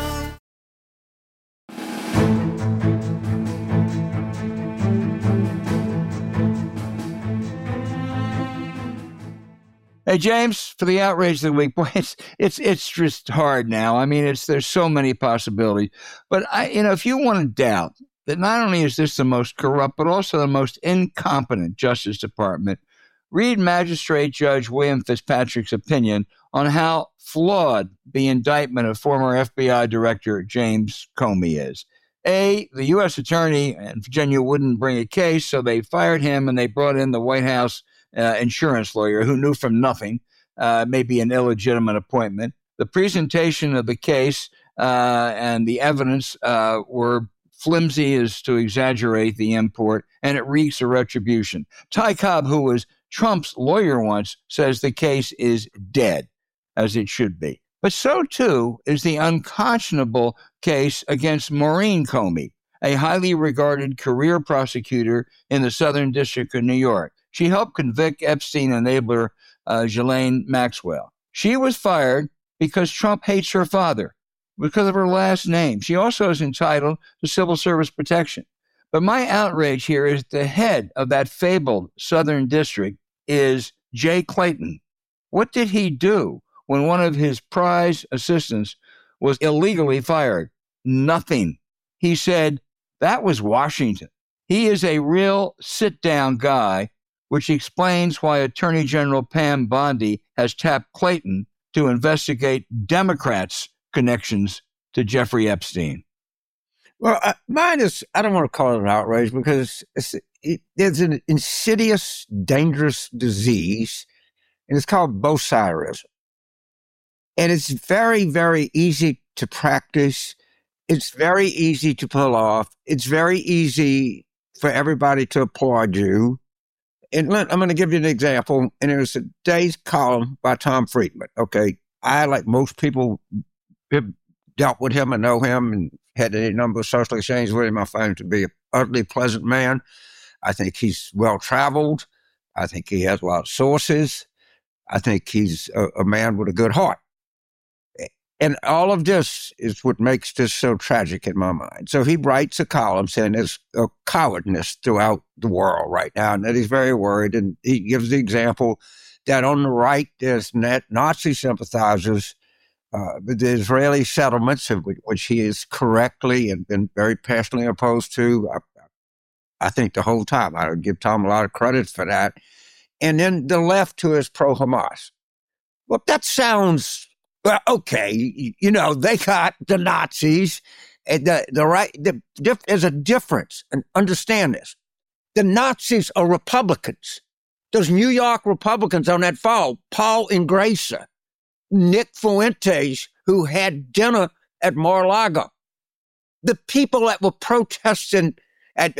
Hey, James, for the outrage of the week, boy, it's just hard now. I mean, there's so many possibilities. But if you want to doubt that not only is this the most corrupt, but also the most incompetent Justice Department, read Magistrate Judge William Fitzpatrick's opinion on how flawed the indictment of former FBI Director James Comey is. The U.S. Attorney in Virginia wouldn't bring a case, so they fired him and they brought in the White House insurance lawyer who knew from nothing, maybe an illegitimate appointment. The presentation of the case and the evidence were flimsy as to exaggerate the import, and it reeks of retribution. Ty Cobb, who was Trump's lawyer once, says the case is dead, as it should be. But so, too, is the unconscionable case against Maureen Comey, a highly regarded career prosecutor in the Southern District of New York. She helped convict Epstein enabler Ghislaine Maxwell. She was fired because Trump hates her father, because of her last name. She also is entitled to civil service protection. But my outrage here is the head of that fabled Southern District is Jay Clayton. What did he do when one of his prize assistants was illegally fired? Nothing. He said, that was Washington. He is a real sit-down guy, which explains why Attorney General Pam Bondi has tapped Clayton to investigate Democrats' connections to Jeffrey Epstein. Well, mine is, I don't want to call it an outrage because there's an insidious, dangerous disease, and it's called Bosirism. And it's very, very easy to practice. It's very easy to pull off. It's very easy for everybody to applaud you. And I'm going to give you an example. And it was today's column by Tom Friedman. Okay. I, like most people, dealt with him and know him and had a number of social exchanges with him. I find him to be an utterly pleasant man. I think he's well-traveled. I think he has a lot of sources. I think he's a man with a good heart. And all of this is what makes this so tragic in my mind. So he writes a column saying there's a cowardness throughout the world right now, and that he's very worried. And he gives the example that on the right, there's Nazi sympathizers, the Israeli settlements, which he is correctly and been very passionately opposed to. I think the whole time. I would give Tom a lot of credit for that. And then the left who is pro-Hamas. Well, that sounds... Well, okay, they got the Nazis, and the right. There's a difference, and understand this. The Nazis are Republicans. Those New York Republicans on that fall, Paul Ingresa, Nick Fuentes, who had dinner at Mar-a-Lago. The people that were protesting at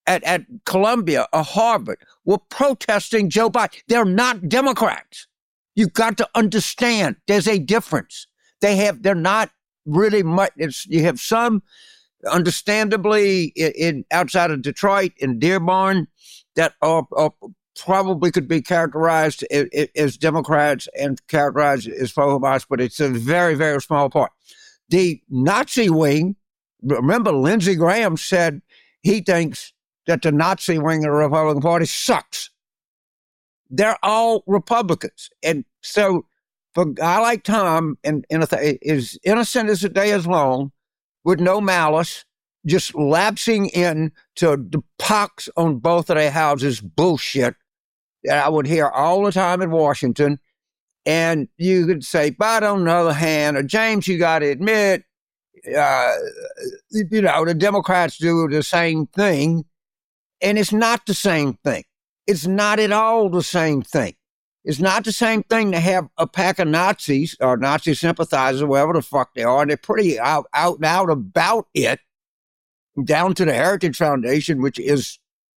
Columbia or Harvard were protesting Joe Biden. They're not Democrats. You've got to understand there's a difference. They're not really much. You have some, understandably, in outside of Detroit and Dearborn that are probably could be characterized as Democrats and characterized as pro-Hamas, but it's a very, very small part. The Nazi wing, remember Lindsey Graham said he thinks that the Nazi wing of the Republican Party sucks. They're all Republicans. And so for a guy like Tom, is innocent as the day is long, with no malice, just lapsing in to the pox on both of their houses bullshit that I would hear all the time in Washington. And you could say, but on the other hand, James, you got to admit, the Democrats do the same thing. And it's not the same thing. It's not at all the same thing. It's not the same thing to have a pack of Nazis or Nazi sympathizers, whatever the fuck they are, and they're pretty out and out about it, down to the Heritage Foundation, which is,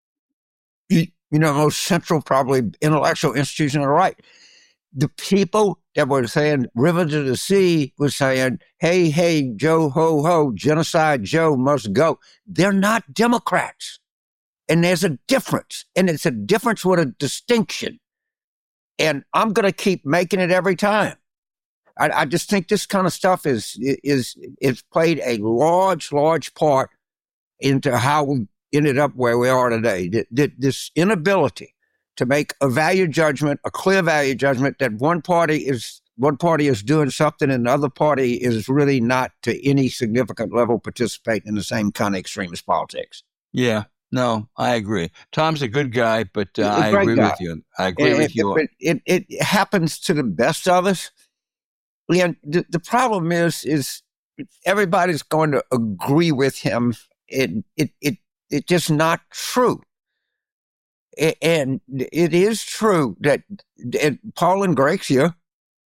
most central, probably intellectual institution of the right. The people that were saying River to the Sea was saying, hey, Joe, ho, ho, Genocide Joe must go. They're not Democrats. And there's a difference. And it's a difference with a distinction. And I'm going to keep making it every time. I just think this kind of stuff is played a large part into how we ended up where we are today. This inability to make a value judgment, a clear value judgment that one party is doing something and the other party is really not to any significant level participating in the same kind of extremist politics. Yeah. No, I agree. Tom's a good guy, but I agree with you. I agree with you. It happens to the best of us. And the problem is everybody's going to agree with him. It's just not true. And it is true that Paul Ingrassia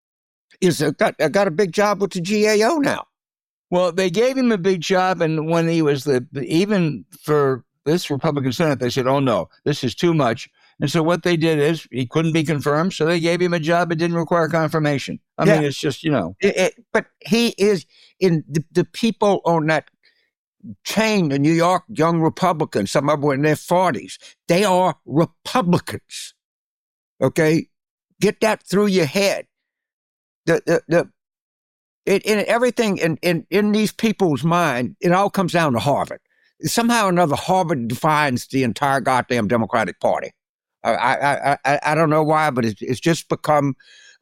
got a big job with the GAO now. Well, they gave him a big job, and when he was even for this Republican Senate, they said, oh, no, this is too much. And so what they did is he couldn't be confirmed, so they gave him a job that didn't require confirmation. I mean, it's just, But he is in the people on that chain, the New York young Republicans, some of them in their 40s, they are Republicans. Okay? Get that through your head. In everything in these people's mind, it all comes down to Harvard. Somehow or another, Harvard defines the entire goddamn Democratic Party. I don't know why, but it's just become,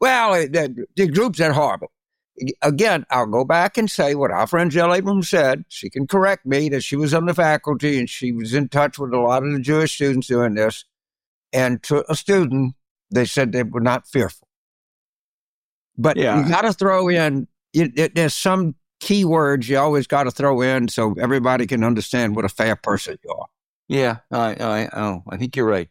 the groups at Harvard. Again, I'll go back and say what our friend Jill Abrams said. She can correct me that she was on the faculty and she was in touch with a lot of the Jewish students doing this. And to a student, they said they were not fearful. But you got to throw in, there's some keywords you always got to throw in so everybody can understand what a fair person you are. Yeah, I think you're right.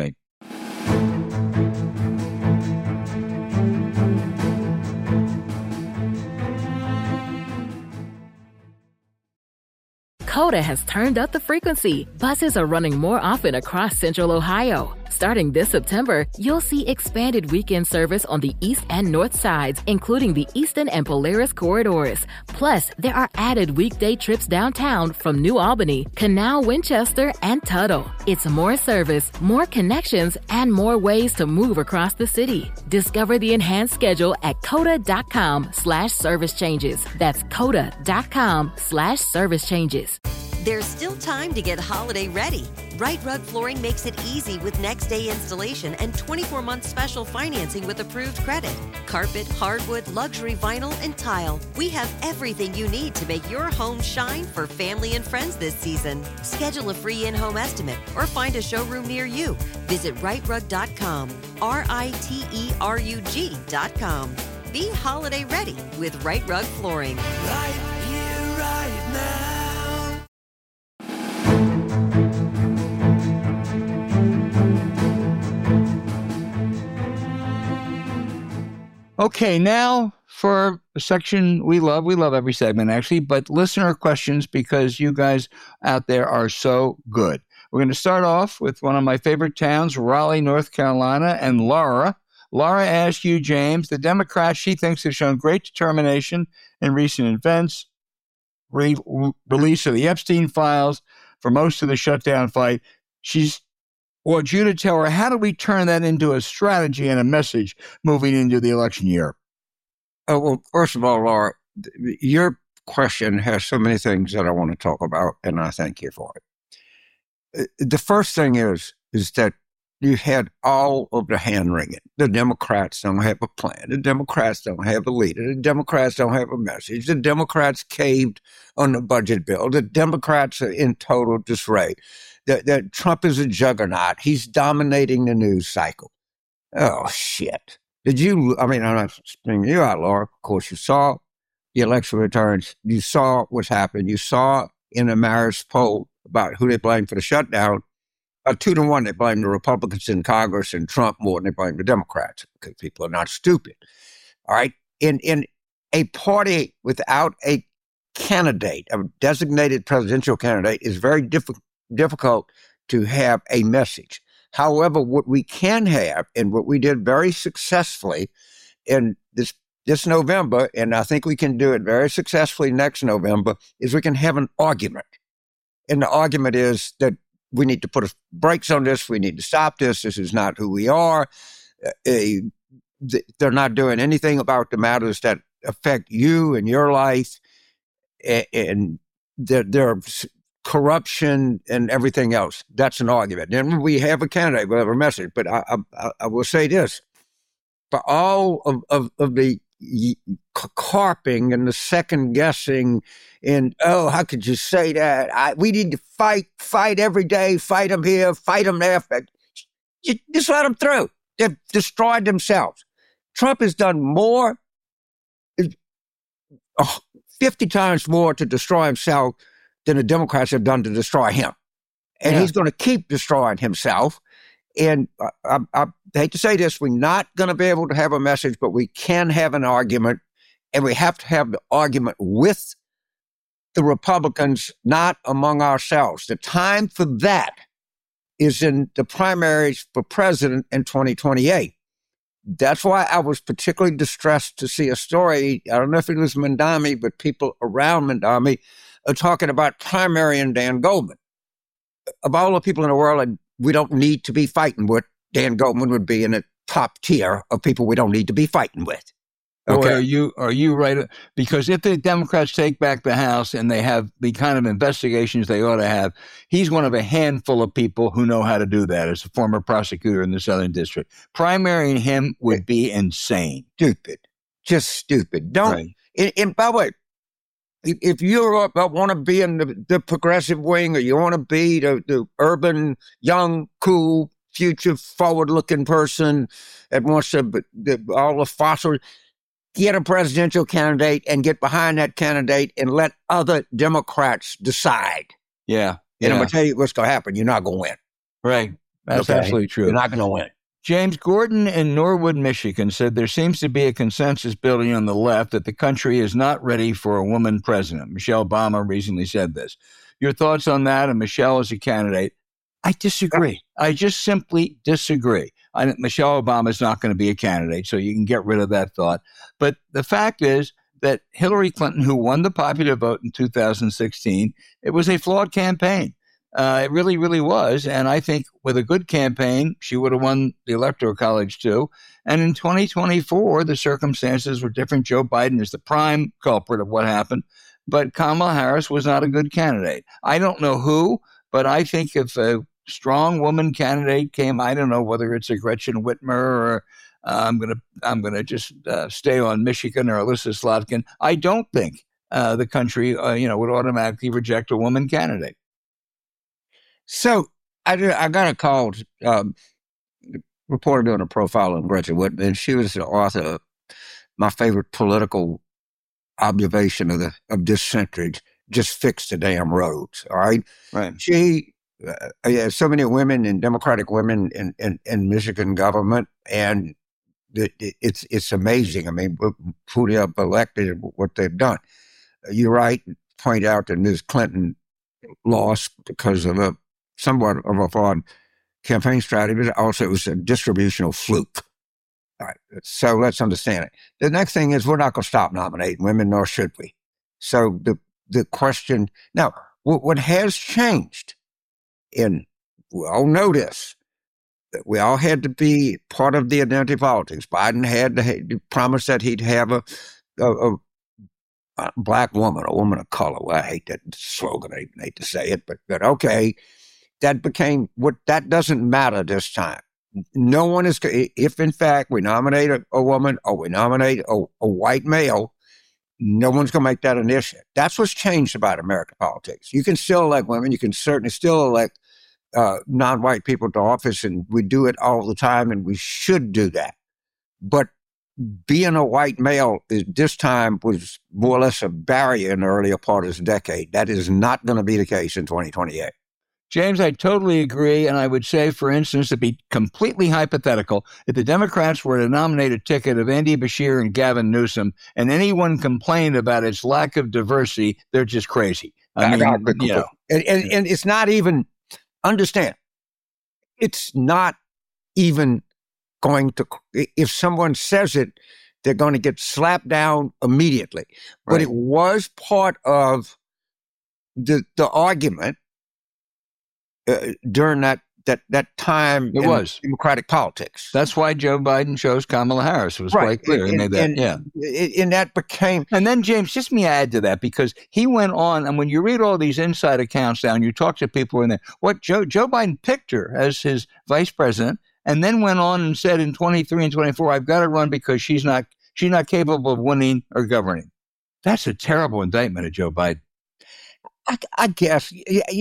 Coda has turned up the frequency. Buses are running more often across Central Ohio. Starting this September, you'll see expanded weekend service on the east and north sides, including the Easton and Polaris corridors. Plus, there are added weekday trips downtown from New Albany, Canal, Winchester, and Tuttle. It's more service, more connections, and more ways to move across the city. Discover the enhanced schedule at coda.com/service changes. That's coda.com/service changes. There's still time to get holiday ready. Right Rug Flooring makes it easy with next-day installation and 24-month special financing with approved credit. Carpet, hardwood, luxury vinyl, and tile. We have everything you need to make your home shine for family and friends this season. Schedule a free in-home estimate or find a showroom near you. Visit rightrug.com, RITERUG.com. Be holiday ready with Right Rug Flooring. Right here, right now. Okay, now for a section we love. We love every segment, actually, but listener questions because you guys out there are so good. We're going to start off with one of my favorite towns, Raleigh, North Carolina, and Laura Laura asked you, James, the Democrats, she thinks, have shown great determination in recent events, release of the Epstein files for most of the shutdown fight. She's wants you to tell her, how do we turn that into a strategy and a message moving into the election year? Oh, well, first of all, Laura, your question has so many things that I want to talk about, and I thank you for it. The first thing is that you had all of the hand-wringing. The Democrats don't have a plan. The Democrats don't have a leader. The Democrats don't have a message. The Democrats caved on the budget bill. The Democrats are in total disarray. That Trump is a juggernaut. He's dominating the news cycle. Oh, shit. I'm not spinning you out, Laura. Of course, you saw the election returns. You saw what's happened. You saw in the Marist poll about who they blamed for the shutdown. 2-1, they blame the Republicans in Congress and Trump more than they blame the Democrats because people are not stupid. All right. In a party without a candidate, a designated presidential candidate, is very difficult to have a message. However, what we can have, and what we did very successfully in this November, and I think we can do it very successfully next November, is we can have an argument. And the argument is that we need to put brakes on this. We need to stop this. This is not who we are. They're not doing anything about the matters that affect you and your life, and there's corruption and everything else. That's an argument. Then we have a candidate, we'll have a message. But I will say this. For all of the carping and the second guessing and, oh, how could you say that? We need to fight every day, fight them here, fight them there. Just let them through. They've destroyed themselves. Trump has done more, 50 times more to destroy himself than the Democrats have done to destroy him. And he's going to keep destroying himself. And I hate to say this, we're not going to be able to have a message, but we can have an argument, and we have to have the argument with the Republicans, not among ourselves. The time for that is in the primaries for president in 2028. That's why I was particularly distressed to see a story. I don't know if it was Mamdani, but people around Mamdani are talking about primarying Dan Goldman. Of all the people in the world we don't need to be fighting with, Dan Goldman would be in the top tier of people we don't need to be fighting with. Okay. Or are you right? Because if the Democrats take back the House and they have the kind of investigations they ought to have, he's one of a handful of people who know how to do that as a former prosecutor in the Southern District. Primarying him would be insane. Stupid. Just stupid. Don't. Right. And by the way, if you want to be in the progressive wing, or you want to be the urban, young, cool, future forward-looking person that wants to all the fossil, get a presidential candidate and get behind that candidate and let other Democrats decide. Yeah. And I'm going to tell you what's going to happen. You're not going to win. Right. That's absolutely true. You're not going to win. James Gordon in Norwood, Michigan said there seems to be a consensus building on the left that the country is not ready for a woman president. Michelle Obama recently said this. Your thoughts on that and Michelle as a candidate? I disagree. I just simply disagree. Michelle Obama is not going to be a candidate, so you can get rid of that thought. But the fact is that Hillary Clinton, who won the popular vote in 2016, it was a flawed campaign. It really, really was. And I think with a good campaign, she would have won the Electoral College too. And in 2024, the circumstances were different. Joe Biden is the prime culprit of what happened. But Kamala Harris was not a good candidate. I don't know who, but I think if a strong woman candidate came, I don't know whether it's a Gretchen Whitmer or I'm gonna just stay on Michigan or Alyssa Slotkin. I don't think the country would automatically reject a woman candidate. So I got a call, reporter doing a profile on Gretchen Whitmer, and she was the author of my favorite political observation of this century: just fix the damn roads. All right. Right. She. So many women and Democratic women in Michigan government, and it's amazing. I mean, who they have elected, what they've done. You're right. Point out that Ms. Clinton lost because of somewhat of a flawed campaign strategy, but also it was a distributional fluke. All right. So let's understand it. The next thing is we're not going to stop nominating women, nor should we. So the question now, what has changed, and we all know this, that we all had to be part of the identity politics. Biden had to promise that he'd have a black woman, a woman of color. Well, I hate that slogan. I hate to say it, but okay, that became that doesn't matter this time. No one is, if in fact we nominate a woman or we nominate a white male, no one's going to make that an issue. That's what's changed about American politics. You can still elect women. You can certainly still elect non-white people to office, and we do it all the time, and we should do that. But being a white male this time was more or less a barrier in the earlier part of this decade. That is not going to be the case in 2028. James, I totally agree. And I would say, for instance, to be completely hypothetical, if the Democrats were to nominate a ticket of Andy Beshear and Gavin Newsom, and anyone complained about its lack of diversity, they're just crazy. I mean, you know. And it's not even, understand, it's not even going to, if someone says it, they're going to get slapped down immediately. Right. But it was part of the argument during that time it was Democratic politics. That's why Joe Biden chose Kamala Harris. It was quite clear. He made that. And that became... And then, James, just me add to that, because he went on, and when you read all these inside accounts down, you talk to people in there, what Joe Biden picked her as his vice president, and then went on and said in 23 and 24, I've got to run because she's not capable of winning or governing. That's a terrible indictment of Joe Biden. I guess,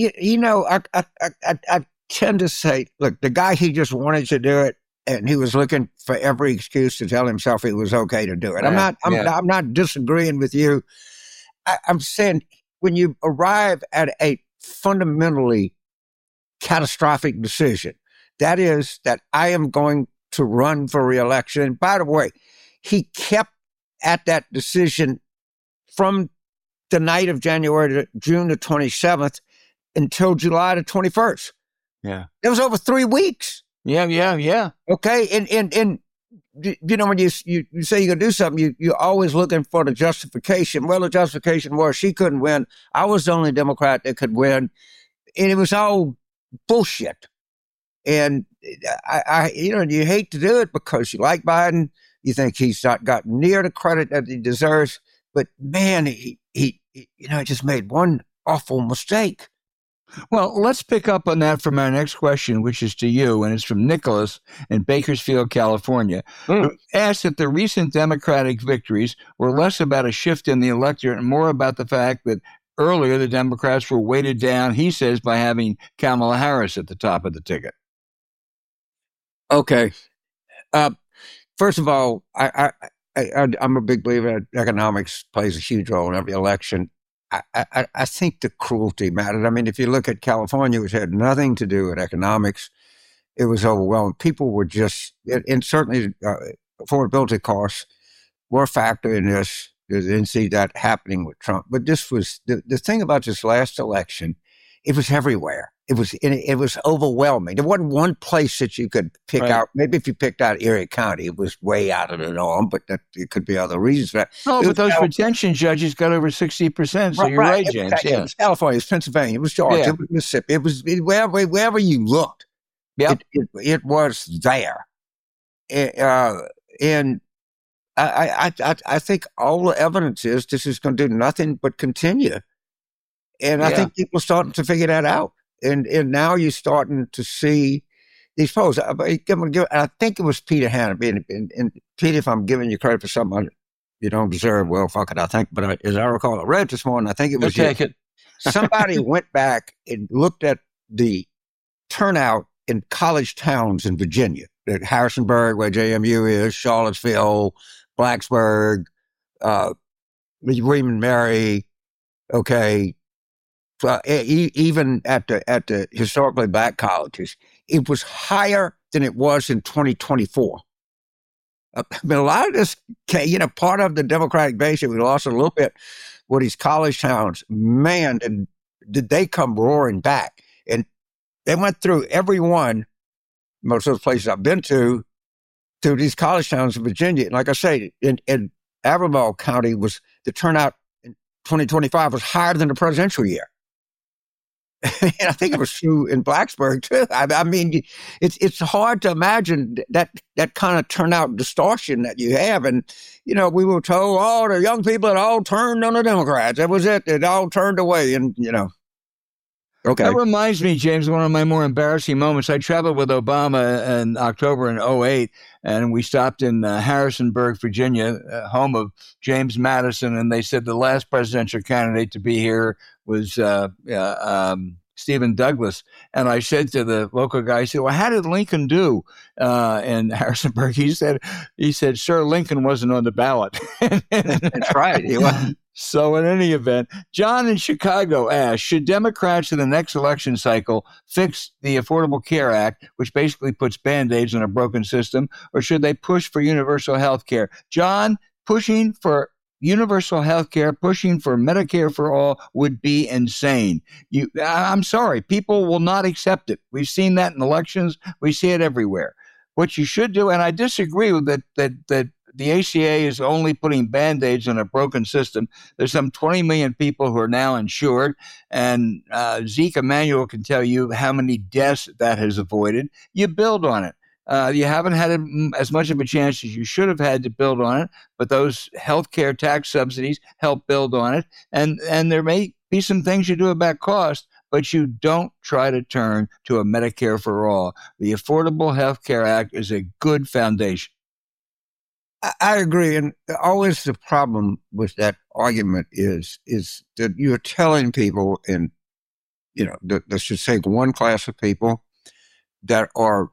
I tend to say, look, the guy, he just wanted to do it, and he was looking for every excuse to tell himself it was okay to do it. Yeah. I'm not disagreeing with you. I'm saying when you arrive at a fundamentally catastrophic decision, that is that I am going to run for re-election. And by the way, he kept at that decision from the night of June the 27th until July the 21st. Yeah. It was over 3 weeks. Yeah. Okay. And you know, when you say you're going to do something, you're always looking for the justification. Well, the justification was she couldn't win. I was the only Democrat that could win. And it was all bullshit. And you hate to do it because you like Biden. You think he's not gotten near the credit that he deserves. But man, he just made one awful mistake. Well, let's pick up on that from our next question, which is to you, and it's from Nicholas in Bakersfield, California, who asked that the recent Democratic victories were less about a shift in the electorate and more about the fact that earlier the Democrats were weighted down, he says, by having Kamala Harris at the top of the ticket. Okay. First of all, I'm a big believer that economics plays a huge role in every election. I think the cruelty mattered. I mean, if you look at California, which had nothing to do with economics, it was overwhelming. People were just, and certainly affordability costs were a factor in this. You didn't see that happening with Trump. But this was, the thing about this last election, it was everywhere. It was overwhelming. There wasn't one place that you could pick out. Maybe if you picked out Erie County, it was way out of the norm, but it could be other reasons for that. No, but those retention judges got over 60%. So you're right, James. It was California, it was Pennsylvania, it was Georgia, it was Mississippi. It was wherever you looked. Yep. It was there. And I think all the evidence is this is going to do nothing but continue. And I think people are starting to figure that out. And now you're starting to see these polls. I think it was Peter Hannity. And Peter, if I'm giving you credit for something you don't deserve, well, fuck it, I think. But as I recall, I read this morning, I think it was somebody went back and looked at the turnout in college towns in Virginia, at Harrisonburg, where JMU is, Charlottesville, Blacksburg, William and Mary, okay. Even at the historically black colleges, it was higher than it was in 2024. I mean, a lot of this, part of the Democratic base, we lost a little bit with these college towns. Man, did they come roaring back. And they went through every one, most of those places I've been to, to these college towns in Virginia. And like I say, in Albemarle County the turnout in 2025 was higher than the presidential year. And I think it was true in Blacksburg too. I mean, it's hard to imagine that kind of turnout distortion that you have. And, we were told, the young people had all turned on the Democrats. That was it. It all turned away. And, okay. That reminds me, James, one of my more embarrassing moments. I traveled with Obama in October in 2008, and we stopped in Harrisonburg, Virginia, home of James Madison, and they said the last presidential candidate to be here was Stephen Douglas. And I said to the local guy, I said, well, how did Lincoln do in Harrisonburg? He said, Sir, Lincoln wasn't on the ballot. That's right. He wasn't. So in any event, John in Chicago asked, should Democrats in the next election cycle fix the Affordable Care Act, which basically puts Band-Aids on a broken system, or should they push for universal health care? John, pushing for universal health care, pushing for Medicare for all would be insane. I'm sorry, people will not accept it. We've seen that in elections. We see it everywhere. What you should do, and I disagree with that the ACA is only putting Band-Aids on a broken system. There's some 20 million people who are now insured, and Zeke Emanuel can tell you how many deaths that has avoided. You build on it. You haven't had as much of a chance as you should have had to build on it, but those healthcare tax subsidies help build on it. And there may be some things you do about cost, but you don't try to turn to a Medicare for all. The Affordable Health Care Act is a good foundation. I agree. And always the problem with that argument is that you're telling people let's just take one class of people that are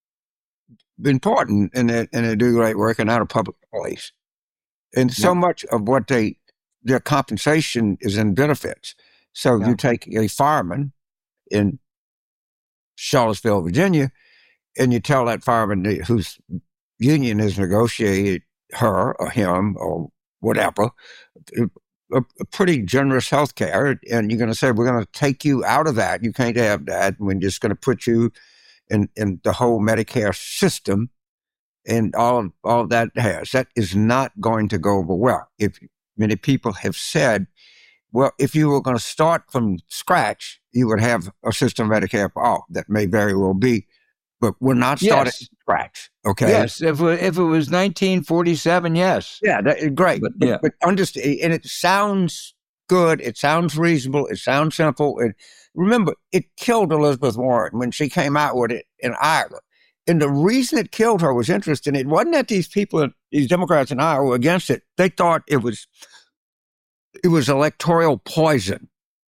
important and they do great work and out of public place. And so much of what their compensation is in benefits. So you take a fireman in Charlottesville, Virginia, and you tell that fireman whose union has negotiated her or him or whatever a pretty generous health care, and you're going to say, we're going to take you out of that. You can't have that. We're just going to put you in the whole Medicare system and all that that is not going to go over well. If many people have said, well, if you were going to start from scratch, you would have a system of Medicare for all. That may very well be, but we're not starting from scratch. Okay. Yes. If it was 1947, yes. Yeah. Great. But understand, and it sounds good. It sounds reasonable. It sounds simple. And remember, it killed Elizabeth Warren when she came out with it in Iowa. And the reason it killed her was interesting. It wasn't that these Democrats in Iowa were against it. They thought it was electoral poison.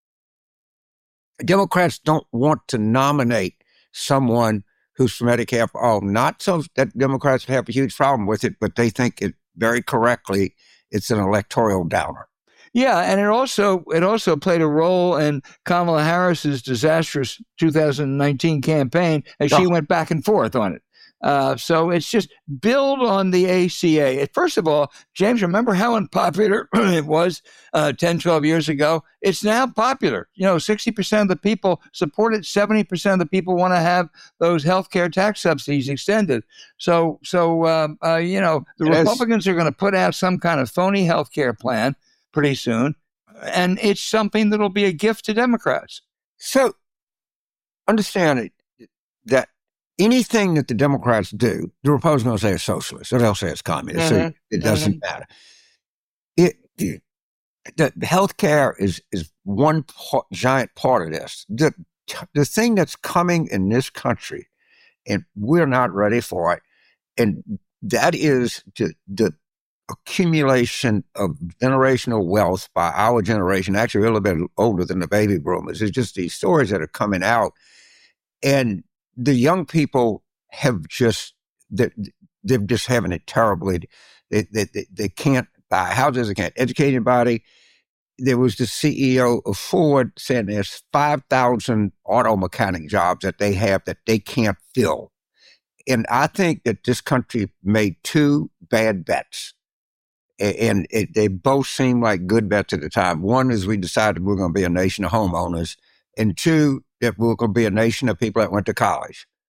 Democrats don't want to nominate someone who's for Medicare for all. Not so that Democrats have a huge problem with it, but they think it very correctly, it's an electoral downer. Yeah, and it also played a role in Kamala Harris's disastrous 2019 campaign as she went back and forth on it. So it's just build on the ACA. First of all, James, remember how unpopular it was 10, 12 years ago? It's now popular. 60% of the people support it. 70% of the people want to have those healthcare tax subsidies extended. So the Republicans are going to put out some kind of phony healthcare plan pretty soon, and it's something that'll be a gift to Democrats. So understand that anything that the Democrats do, the Republicans will say it's socialist, or they'll say it's communist. Mm-hmm. So it doesn't matter. The health care is one giant part of this. The thing that's coming in this country, and we're not ready for it, and that is the accumulation of generational wealth by our generation, actually a little bit older than the baby boomers. It's just these stories that are coming out. And the young people they're just having it terribly. They can't buy houses. They can't educate anybody. There was the CEO of Ford saying there's 5,000 auto mechanic jobs that they have that they can't fill. And I think that this country made two bad bets. And they both seem like good bets at the time. One is we decided we're going to be a nation of homeowners. And two, that we're going to be a nation of people that went to college.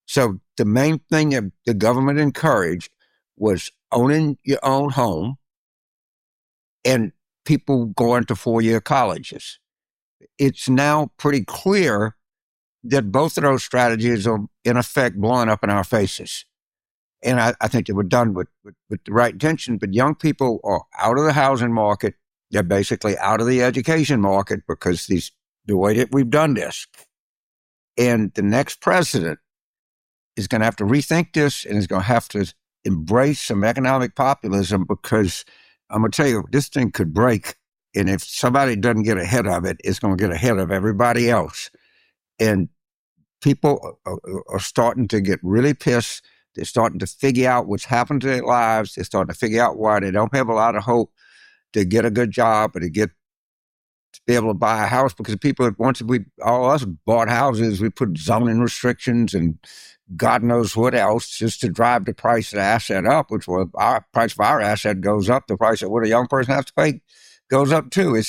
So the main thing that the government encouraged was owning your own home and people going to 4-year colleges. It's now pretty clear that both of those strategies are, in effect, blowing up in our faces. And I think they were done with the right intention, but young people are out of the housing market. They're basically out of the education market because the way that we've done this. And the next president is going to have to rethink this and is going to have to embrace some economic populism, because I'm going to tell you, this thing could break. And if somebody doesn't get ahead of it, it's going to get ahead of everybody else. And people are starting to get really pissed. They're starting to figure out what's happened to their lives. They're starting to figure out why they don't have a lot of hope to get a good job or to be able to buy a house, because people, once all of us bought houses, we put zoning restrictions and God knows what else just to drive the price of the asset up, which was our price of our asset goes up. The price of what a young person has to pay goes up too. We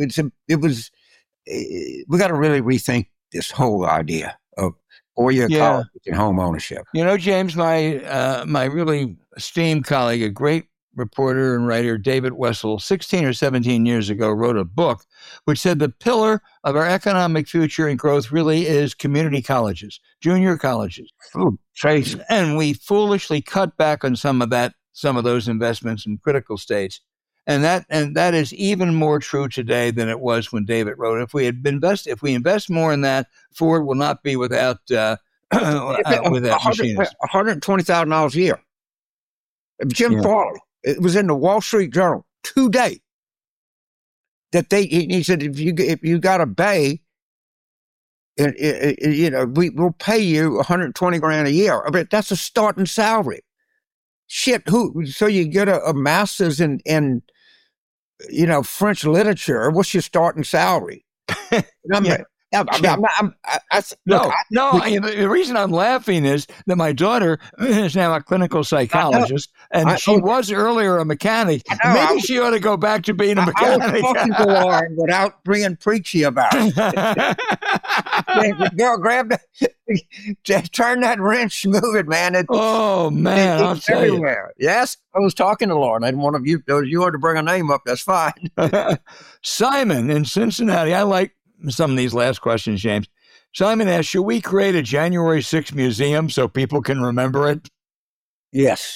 got to really rethink this whole idea of 4-year college and home ownership. You know, James, my really esteemed colleague, a great reporter and writer, David Wessel, 16 or 17 years ago, wrote a book which said the pillar of our economic future and growth really is community colleges, junior colleges. Oh, Trace. And we foolishly cut back on some of those investments in critical states. And that is even more true today than it was when David wrote it. If we invest more in that, Ford will not be without machinists. $120,000 a year. Jim Farley. It was in the Wall Street Journal today that he said, if you got a bay, we'll pay you $120,000 a year. I mean, that's a starting salary. Shit, so you get a master's in French literature. What's your starting salary? The reason I'm laughing is that my daughter is now a clinical psychologist, and she was earlier a mechanic. Maybe she ought to go back to being a mechanic. I was talking to Lauren without being preachy about it. Girl, grab that, turn that wrench, move it, man. It's everywhere. Yes, I was talking to Lauren. I didn't want you ought to bring a name up. That's fine. Simon in Cincinnati. I like some of these last questions, James. Simon asks, should we create a January 6th museum so people can remember it? Yes.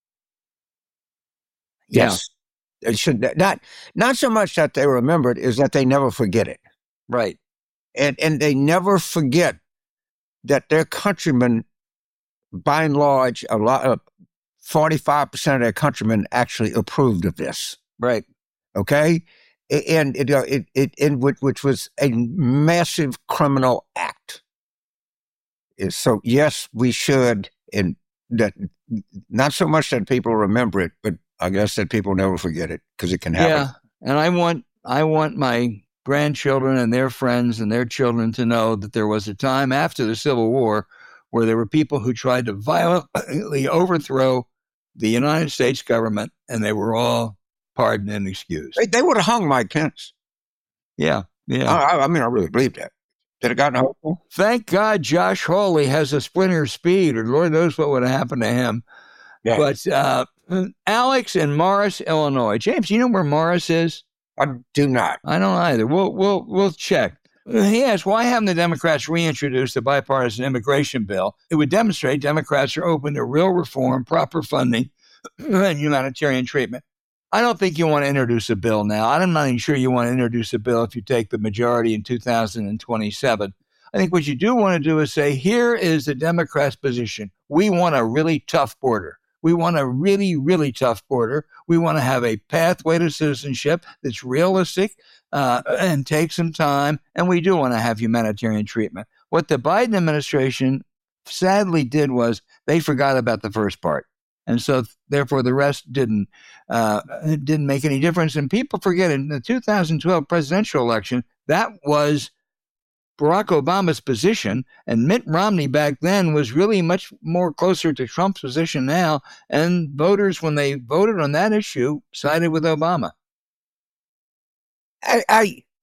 Yes. It should not so much that they remember it, is that they never forget it. Right. And they never forget that their countrymen, by and large, 45% of their countrymen actually approved of this. Right. Okay? And which was a massive criminal act. So yes, we should, and that not so much that people remember it, but I guess that people never forget it, because it can happen. Yeah, and I want my grandchildren and their friends and their children to know that there was a time after the Civil War where there were people who tried to violently overthrow the United States government, and they were all pardoned and excused. They would have hung Mike Pence. Yeah. I really believe that. Did it gotten hopeful? Thank God Josh Hawley has a splinter speed, or Lord knows what would have happened to him. Yeah. But Alex in Morris, Illinois. James, you know where Morris is? I do not. I don't either. We'll check. He asked, why haven't the Democrats reintroduced the bipartisan immigration bill? It would demonstrate Democrats are open to real reform, proper funding, and humanitarian treatment. I don't think you want to introduce a bill now. I'm not even sure you want to introduce a bill if you take the majority in 2027. I think what you do want to do is say, here is the Democrats' position. We want a really tough border. We want a really, really tough border. We want to have a pathway to citizenship that's realistic and take some time. And we do want to have humanitarian treatment. What the Biden administration sadly did was they forgot about the first part. And so, therefore, the rest didn't make any difference. And people forget, in the 2012 presidential election, that was Barack Obama's position. And Mitt Romney back then was really much more closer to Trump's position now. And voters, when they voted on that issue, sided with Obama.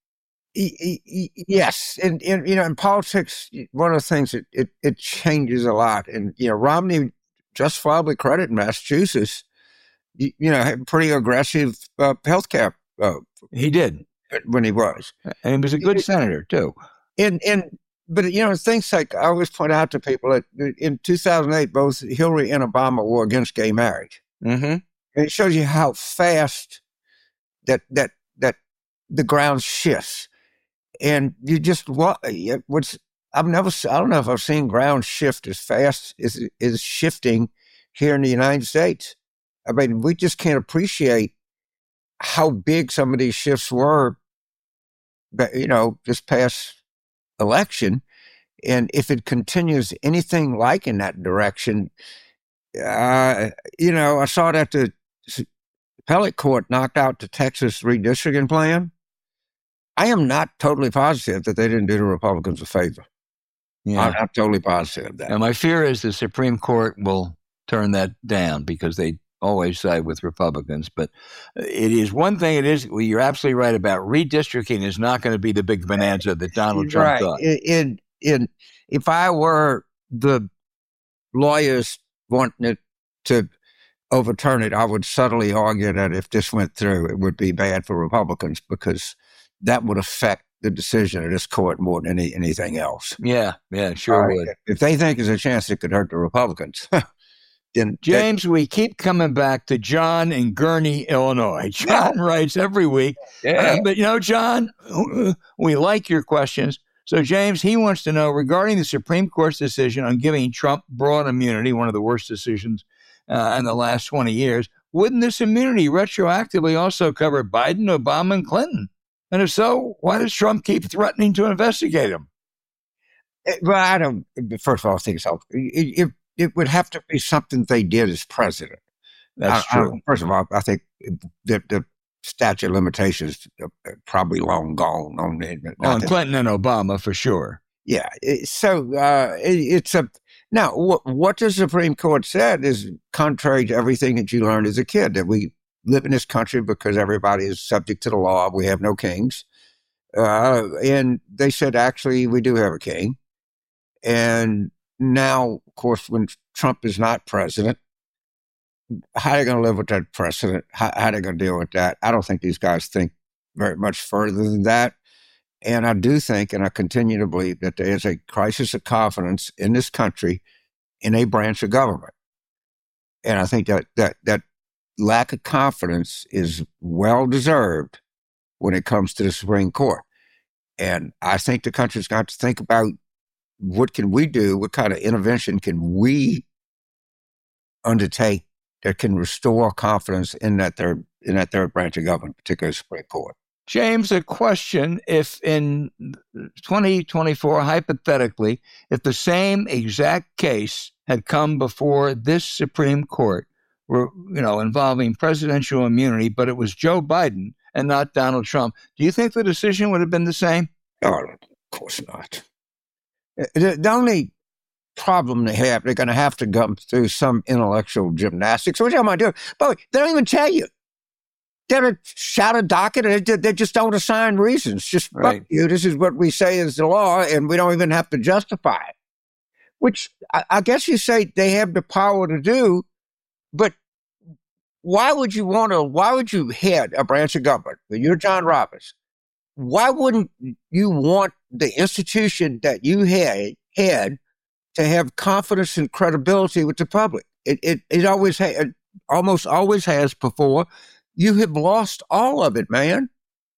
Yes, and in politics, one of the things it changes a lot, and Romney, justifiably credit in Massachusetts, had pretty aggressive health care. He did when he was, and he was a good senator too. But things like I always point out to people that in 2008, both Hillary and Obama were against gay marriage, and it shows you how fast that the ground shifts. And you just I don't know if I've seen ground shift as fast as it is shifting here in the United States. I mean, we just can't appreciate how big some of these shifts were, this past election. And if it continues anything like in that direction, I saw that the appellate court knocked out the Texas redistricting plan. I am not totally positive that they didn't do the Republicans a favor. Yeah. I'm not totally positive of that. And my fear is the Supreme Court will turn that down because they always side with Republicans. But it is one thing. You're absolutely right about redistricting is not going to be the big bonanza that Donald Trump thought. If I were the lawyers wanting it to overturn it, I would subtly argue that if this went through, it would be bad for Republicans because that would affect the decision of this court more than anything else. Yeah, sure would. If they think there's a chance it could hurt the Republicans, then James, we keep coming back to John in Gurnee, Illinois. John writes every week. Yeah. But John, we like your questions. So James, he wants to know regarding the Supreme Court's decision on giving Trump broad immunity, one of the worst decisions in the last 20 years. Wouldn't this immunity retroactively also cover Biden, Obama, and Clinton? And if so, why does Trump keep threatening to investigate him? Well, first of all, I think it would have to be something they did as president. That's true. First of all, I think the statute of limitations are probably long gone on Clinton and Obama, for sure. Yeah. So now what the Supreme Court said is contrary to everything that you learned as a kid, that we live in this country because everybody is subject to the law. We have no kings. And they said, actually, we do have a king. And now, of course, when Trump is not president, how are they going to live with that precedent? How are they going to deal with that? I don't think these guys think very much further than that. And I do think, and I continue to believe, that there is a crisis of confidence in this country in a branch of government. And I think that lack of confidence is well-deserved when it comes to the Supreme Court. And I think the country's got to think about what can we do, what kind of intervention can we undertake that can restore confidence in that third branch of government, particularly the Supreme Court. James, a question: if in 2024, hypothetically, if the same exact case had come before this Supreme Court, involving presidential immunity, but it was Joe Biden and not Donald Trump, do you think the decision would have been the same? Oh, of course not. The only problem they're going to have to go through some intellectual gymnastics, which I might do. But they don't even tell you. They'll shout a docket, and they just don't assign reasons. Just, right. Fuck you, this is what we say is the law, and we don't even have to justify it. Which I guess you say they have the power to do, but why would you head a branch of government? You're John Roberts. Why wouldn't you want the institution that you had to have confidence and credibility with the public? It always almost always has before. You have lost all of it, man.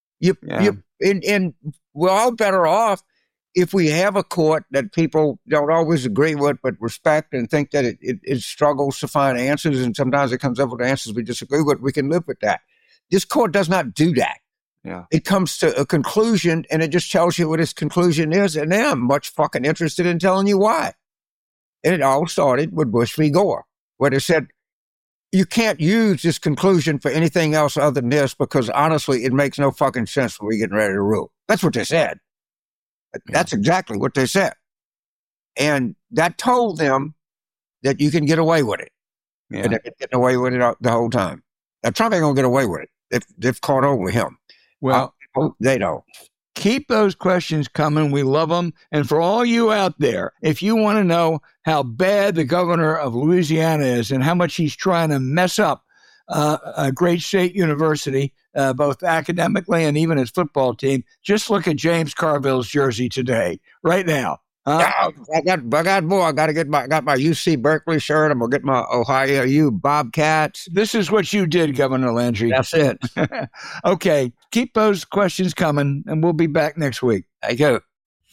And we're all better off if we have a court that people don't always agree with, but respect and think that it struggles to find answers, and sometimes it comes up with answers we disagree with. We can live with that. This court does not do that. Yeah. It comes to a conclusion, and it just tells you what its conclusion is, and then I'm much fucking interested in telling you why. And it all started with Bush v. Gore, where they said, you can't use this conclusion for anything else other than this because, honestly, it makes no fucking sense when we're getting ready to rule. That's what they said. That's exactly what they said. And that told them that you can get away with it. Yeah. And they're getting away with it the whole time. Now, Trump ain't going to get away with it. They've caught over him. Well, they don't. Keep those questions coming. We love them. And for all you out there, if you want to know how bad the governor of Louisiana is and how much he's trying to mess up a great state university, both academically and even his football team, just look at James Carville's jersey today, right now. I got more. I got my UC Berkeley shirt. I'm gonna get my Ohio U Bobcats. This is what you did, Governor Landry. That's it. Okay, keep those questions coming, and we'll be back next week. Thank you.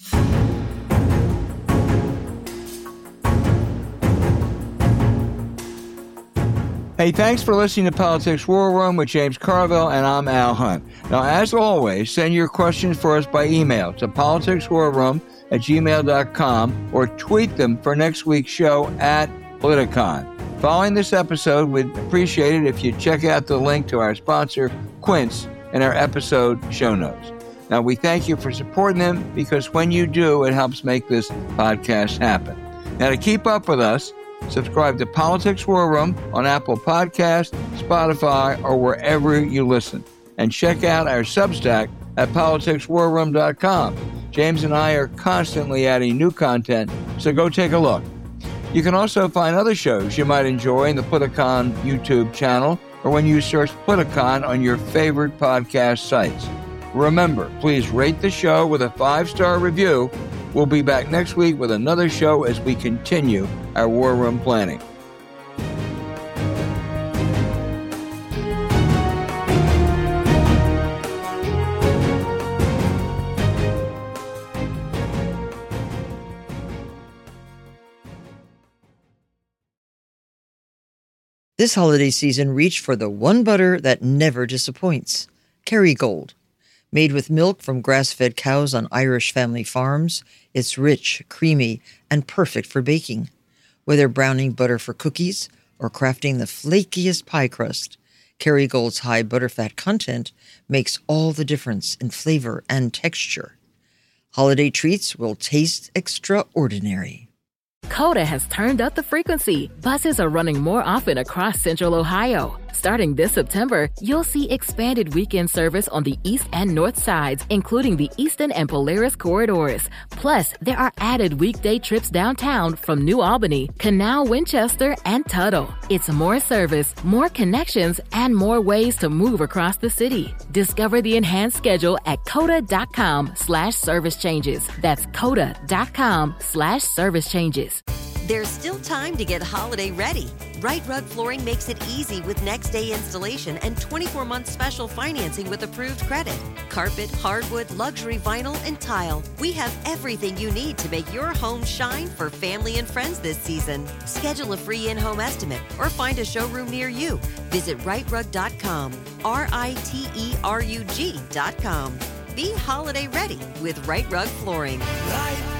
Hey, thanks for listening to Politics War Room with James Carville, and I'm Al Hunt. Now, as always, send your questions for us by email to politicswarroom@gmail.com or tweet them for next week's show at Politicon. Following this episode, we'd appreciate it if you check out the link to our sponsor, Quince, in our episode show notes. Now, we thank you for supporting them because when you do, it helps make this podcast happen. Now, to keep up with us, subscribe to Politics War Room on Apple Podcasts, Spotify, or wherever you listen. And check out our Substack at politicswarroom.com. James and I are constantly adding new content, so go take a look. You can also find other shows you might enjoy in the Politicon YouTube channel or when you search Politicon on your favorite podcast sites. Remember, please rate the show with a 5-star review. We'll be back next week with another show as we continue our War Room planning. This holiday season, reach for the one butter that never disappoints, Kerrygold. Made with milk from grass-fed cows on Irish family farms, it's rich, creamy, and perfect for baking. Whether browning butter for cookies or crafting the flakiest pie crust, Kerrygold's high butterfat content makes all the difference in flavor and texture. Holiday treats will taste extraordinary. Coda has turned up the frequency. Buses are running more often across Central Ohio. Starting this September, you'll see expanded weekend service on the east and north sides, including the Eastern and Polaris corridors. Plus, there are added weekday trips downtown from New Albany, Canal, Winchester, and Tuttle. It's more service, more connections, and more ways to move across the city. Discover the enhanced schedule at coda.com/service changes. That's coda.com/service changes. There's still time to get holiday ready. Right Rug Flooring makes it easy with next day installation and 24-month special financing with approved credit. Carpet, hardwood, luxury vinyl, and tile. We have everything you need to make your home shine for family and friends this season. Schedule a free in-home estimate or find a showroom near you. Visit rightrug.com, RITERUG.com. Be holiday ready with Right Rug Flooring. Right